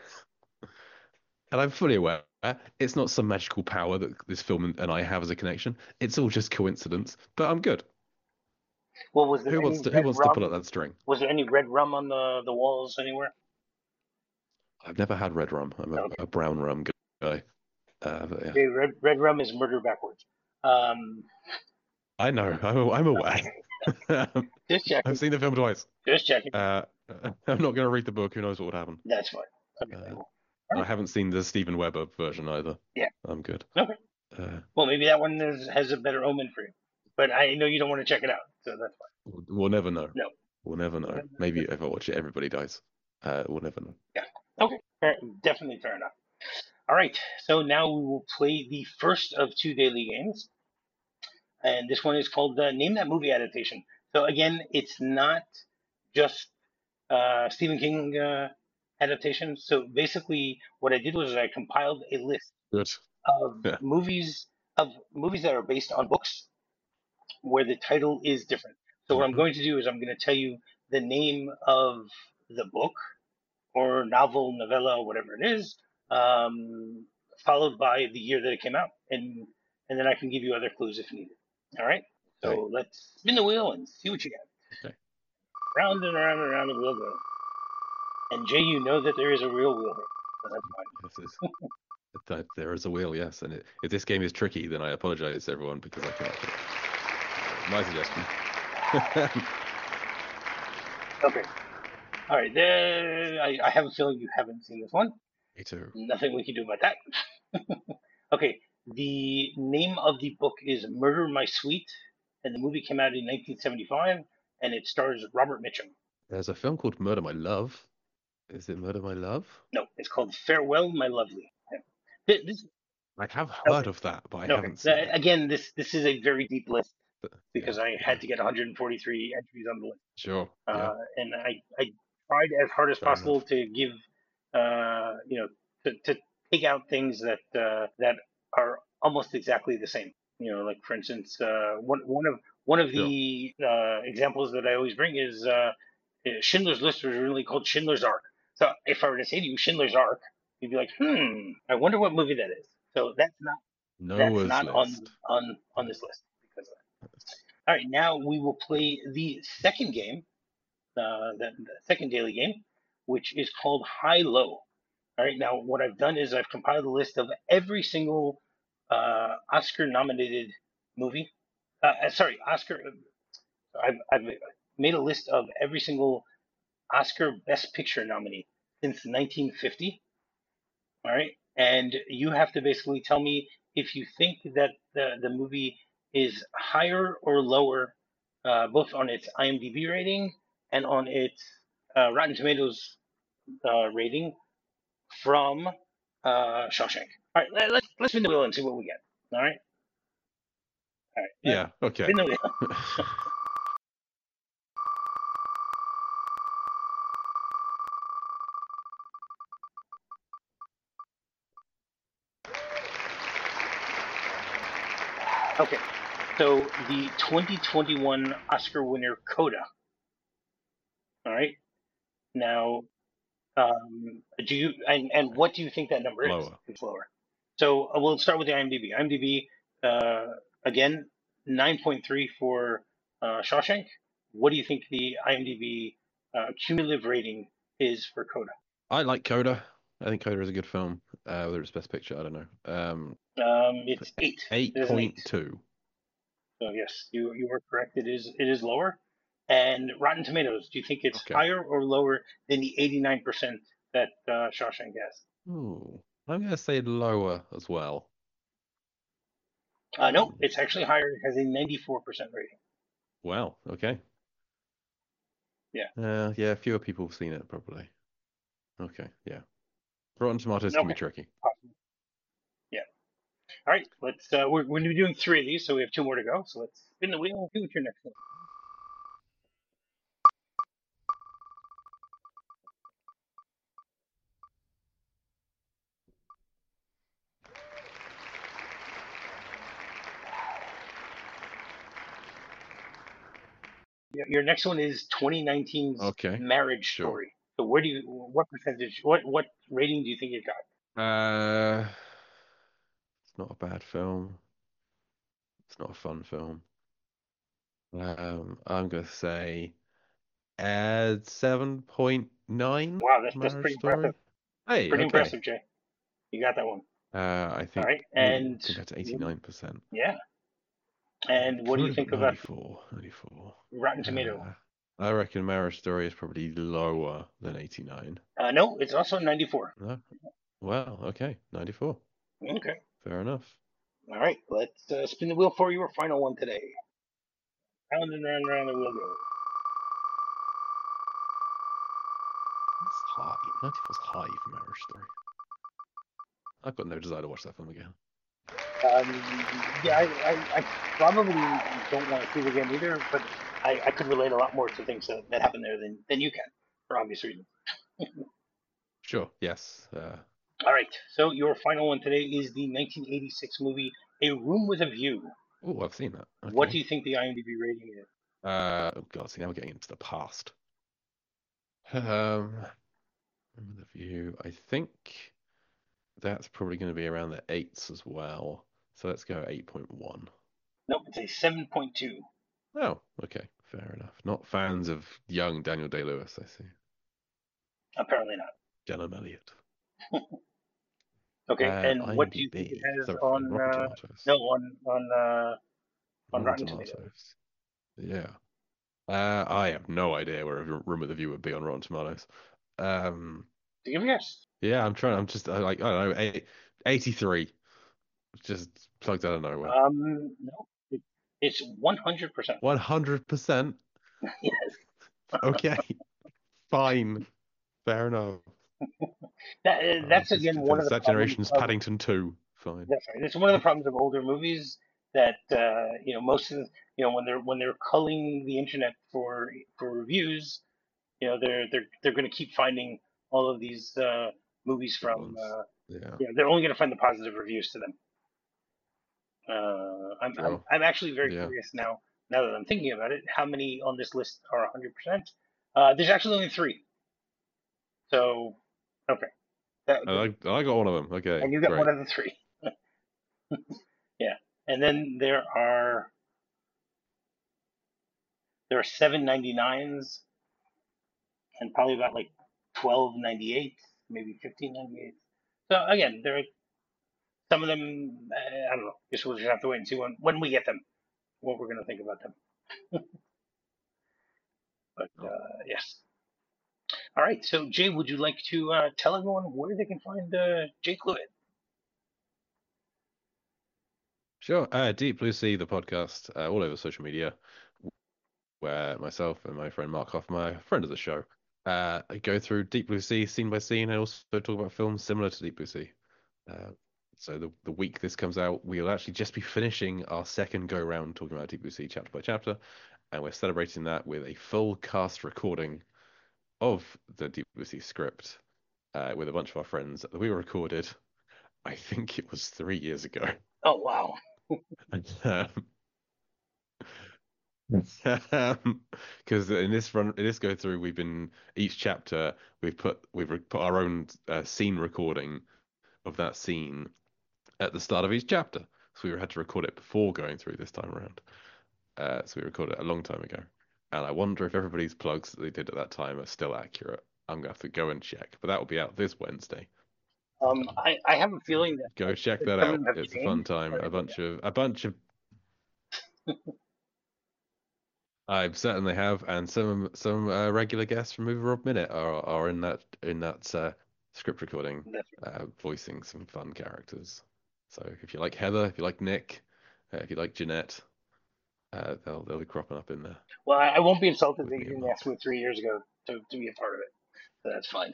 And I'm fully aware it's not some magical power that this film and I have as a connection. It's all just coincidence, but I'm good. Well, was there any Who red wants to pull up rum? that string? Was there any red rum on the walls anywhere? I've never had red rum. I'm Okay. a brown rum guy. But yeah, Okay, red rum is murder backwards. Um, I know. I'm aware. just I've checking. seen the film twice. Just checking. Uh, I'm not going to read the book. Who knows what would happen? That's fine. Uh, Understandable. All and I right. haven't seen the Steven Weber version either. Yeah. I'm good. Okay. Uh, Well, maybe that one has a better omen for you. But I know you don't want to check it out, so that's fine. we'll never know. No. We'll never know. Maybe if I watch it, everybody dies. We'll never know. Yeah. Okay. Definitely fair enough. All right. So now we will play the first of two daily games, and this one is called Name That Movie Adaptation. So again, it's not just Stephen King adaptation. So basically, what I did was I compiled a list Good. of Yeah. movies that are based on books where the title is different. So what I'm Hmm. going to do is I'm going to tell you the name of the book, or novel, novella, whatever it is, followed by the year that it came out, and then I can give you other clues if needed. All right. Okay. So let's spin the wheel and see what you get. Okay. Round and around the wheel go. And Jay, you know that there is a real wheel here, so that's fine. This is there is a wheel, yes. And if this game is tricky, then I apologize to everyone because I cannot do it. My suggestion. Okay. All right. There. I have a feeling you haven't seen this one. Me too. Nothing we can do about that. Okay. The name of the book is Murder My Sweet, and the movie came out in 1975, and it stars Robert Mitchum. There's a film called Murder My Love. Is it Murder My Love? No, it's called Farewell, My Lovely. Yeah. This, I have okay. heard of that, but I Okay. haven't seen it. Again, this is a very deep list Yeah, because I yeah. had to get 143 entries on the list. Sure. Yeah. And I tried as hard as Fair possible enough. to give, to take out things that are almost exactly the same. Like for instance, one of Sure. the examples that I always bring is Schindler's List was really called Schindler's Ark. So if I were to say to you Schindler's Ark, you'd be like, I wonder what movie that is. So that's Noah's not on List. on this list because of that. All right, now we will play the second game, the second daily game, which is called High Low. All right, now what I've done is I've compiled a list of every single Oscar nominated movie. Sorry, Oscar. I've made a list of every single Oscar Best Picture nominee since 1950. All right, and you have to basically tell me if you think that the movie is higher or lower, both on its IMDb rating and on its Rotten Tomatoes rating from Shawshank. All right, let's spin the wheel and see what we get. All right, all right, Yeah. Okay. spin the wheel. Okay, so the 2021 Oscar winner Coda. All right, now do you and Okay. what do you think that number is? Lower. It's lower. So we'll start with the IMDb. IMDb again 9.3 for Shawshank. What do you think the IMDb cumulative rating is for Coda? I like Coda. I think Coda is a good film. Whether it's Best Picture, I don't know. It's eight. It Eight is an eight. point two. So yes, you were correct. It is lower. And Rotten Tomatoes, do you think it's Okay. higher or lower than the 89% that Shawshank has? Ooh, I'm gonna say lower as well. No, Hmm. it's actually higher. It has a 94% rating. Well, okay. Yeah. Yeah, fewer people have seen it probably. Okay, yeah. Rotten Tomatoes can be Okay. tricky. Possible. Yeah. All right. Let's. We're going to be doing three of these, so we have two more to go. So let's spin the wheel and see what your next one. Your next one is 2019's Okay, Marriage sure. Story. So what percentage, what rating do you think it got? It's not a bad film. It's not a fun film. I'm gonna say 7.9 Wow, that's Marriage pretty impressive. Story. Hey, Pretty okay. impressive, Jay. You got that one. I All think, right. ooh, And compared to 89%. yeah. And what do you Coda, but think about 94, 94. Rotten Tomato? Uh, I reckon Marriage Story is probably lower than 89. No, it's also 94. No? Well, okay, 94. Okay. Fair enough. All right. Let's spin the wheel for your final one today. Round and round and round the wheel goes. It's high. 94 is high for Marriage Story. I've got no desire to watch that film again. Yeah, I probably don't want to see it again either, but I could relate a lot more to things that happen there than you can, for obvious reasons. Sure, yes. All right, so your final one today is the 1986 movie A Room with a View. Oh, I've seen that. What do Okay. you think the IMDb rating is? Oh God, see, now we're getting into the past. Um, Room with a View. I think that's probably going to be around the 8s as well. So let's go 8.1. Nope, it's a 7.2. Oh, okay. Fair enough. Not fans of young Daniel Day-Lewis, I see. Apparently not. Callum Elliott. Okay, and what do you think it IMDb. has Sorry, on? Rotten Tomatoes. No, on Rotten Rotten Tomatoes. Tomatoes. Yeah. I have no idea where Room with a View would be on Rotten Tomatoes. Give me a guess. Yeah, I'm trying. I'm just I don't know. 83. Just plugged out of nowhere. No, it's 100%. 100%. Yes, Okay, fine, fair enough. that's again one of the That problems generation's of. Paddington 2. Fine. That's right. It's one of the problems of older movies that most of when they're culling the internet for reviews, they're going to keep finding all of these movies Good from ones. Yeah, they're only going to find the positive reviews to them. sure. I'm actually very Yeah. curious now. Now that I'm thinking about it, how many on this list are 100%? There's actually only three. So, okay, that I got one of them. Okay, and you got one great. of the three. Yeah, and then there are 7.99s and probably about like 12.98, maybe 15.98. So again, there are some of them. I don't know. Guess we'll just have to wait and see when we get them, what we're going to think about them. But Oh, yes. All right. So Jay, would you like to tell everyone where they can find Jay Cluett? sure. Deep Blue Sea, the podcast, all over social media, where myself and my friend Mark Hoffmeyer, friend of the show, go through Deep Blue Sea scene by scene and also talk about films similar to Deep Blue Sea. Uh, so the week this comes out, we'll actually just be finishing our second go round talking about Deep Blue Sea chapter by chapter, and we're celebrating that with a full cast recording of the Deep Blue Sea script with a bunch of our friends that we recorded. I think it was 3 years ago. Oh wow. Because in this go through, we've been each chapter we've put our own scene recording of that scene at the start of each chapter. So we had to record it before going through this time around. So we recorded it a long time ago, and I wonder if everybody's plugs that they did at that time are still accurate. I'm gonna have to go and check, but that will be out this Wednesday. I have a feeling Go check that that some of out. them have It's a fun changed. time. But A bunch of I certainly have, and some regular guests from Movie Rob Minute are in that script recording, that's voicing some fun characters. So if you like Heather, if you like Nick, if you like Jeanette, they'll be cropping up in there well, I won't be insulted with that me you and didn't Mark. ask me 3 years ago to be a part of it. So that's fine.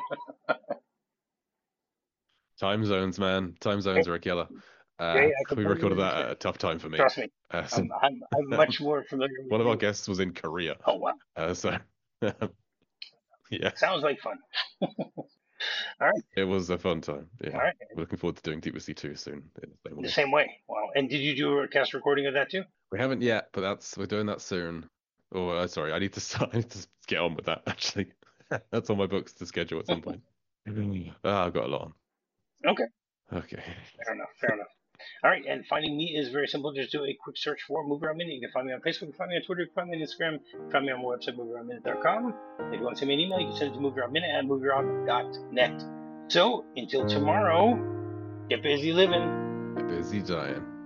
Time zones, man. Time Hey, zones are a killer. Jay, I We completely recorded that understand. at a tough time for me. Trust me, So I'm much more familiar with one of our you. guests was in Korea. Oh wow, So yeah, sounds like fun. All right, it was a fun time. all Yeah, right, we're looking forward to doing Deep Sea 2 soon in the same the way. same way. Wow. And did you do a cast recording of that too? We haven't yet, but we're doing that soon. Oh, sorry, I need to get on with that actually. That's on my books to schedule at some point. I've got a lot on. Okay, Okay. fair enough, fair enough. All right, and finding me is very simple. Just do a quick search for Movie Around Minute. You can find me on Facebook, you can find me on Twitter, you can find me on Instagram, you can find me on my website, moviearoundminute.com. If you want to send me an email, you can send it to moviearoundminute at moviearound.net. So, until tomorrow, get busy living. Get busy dying.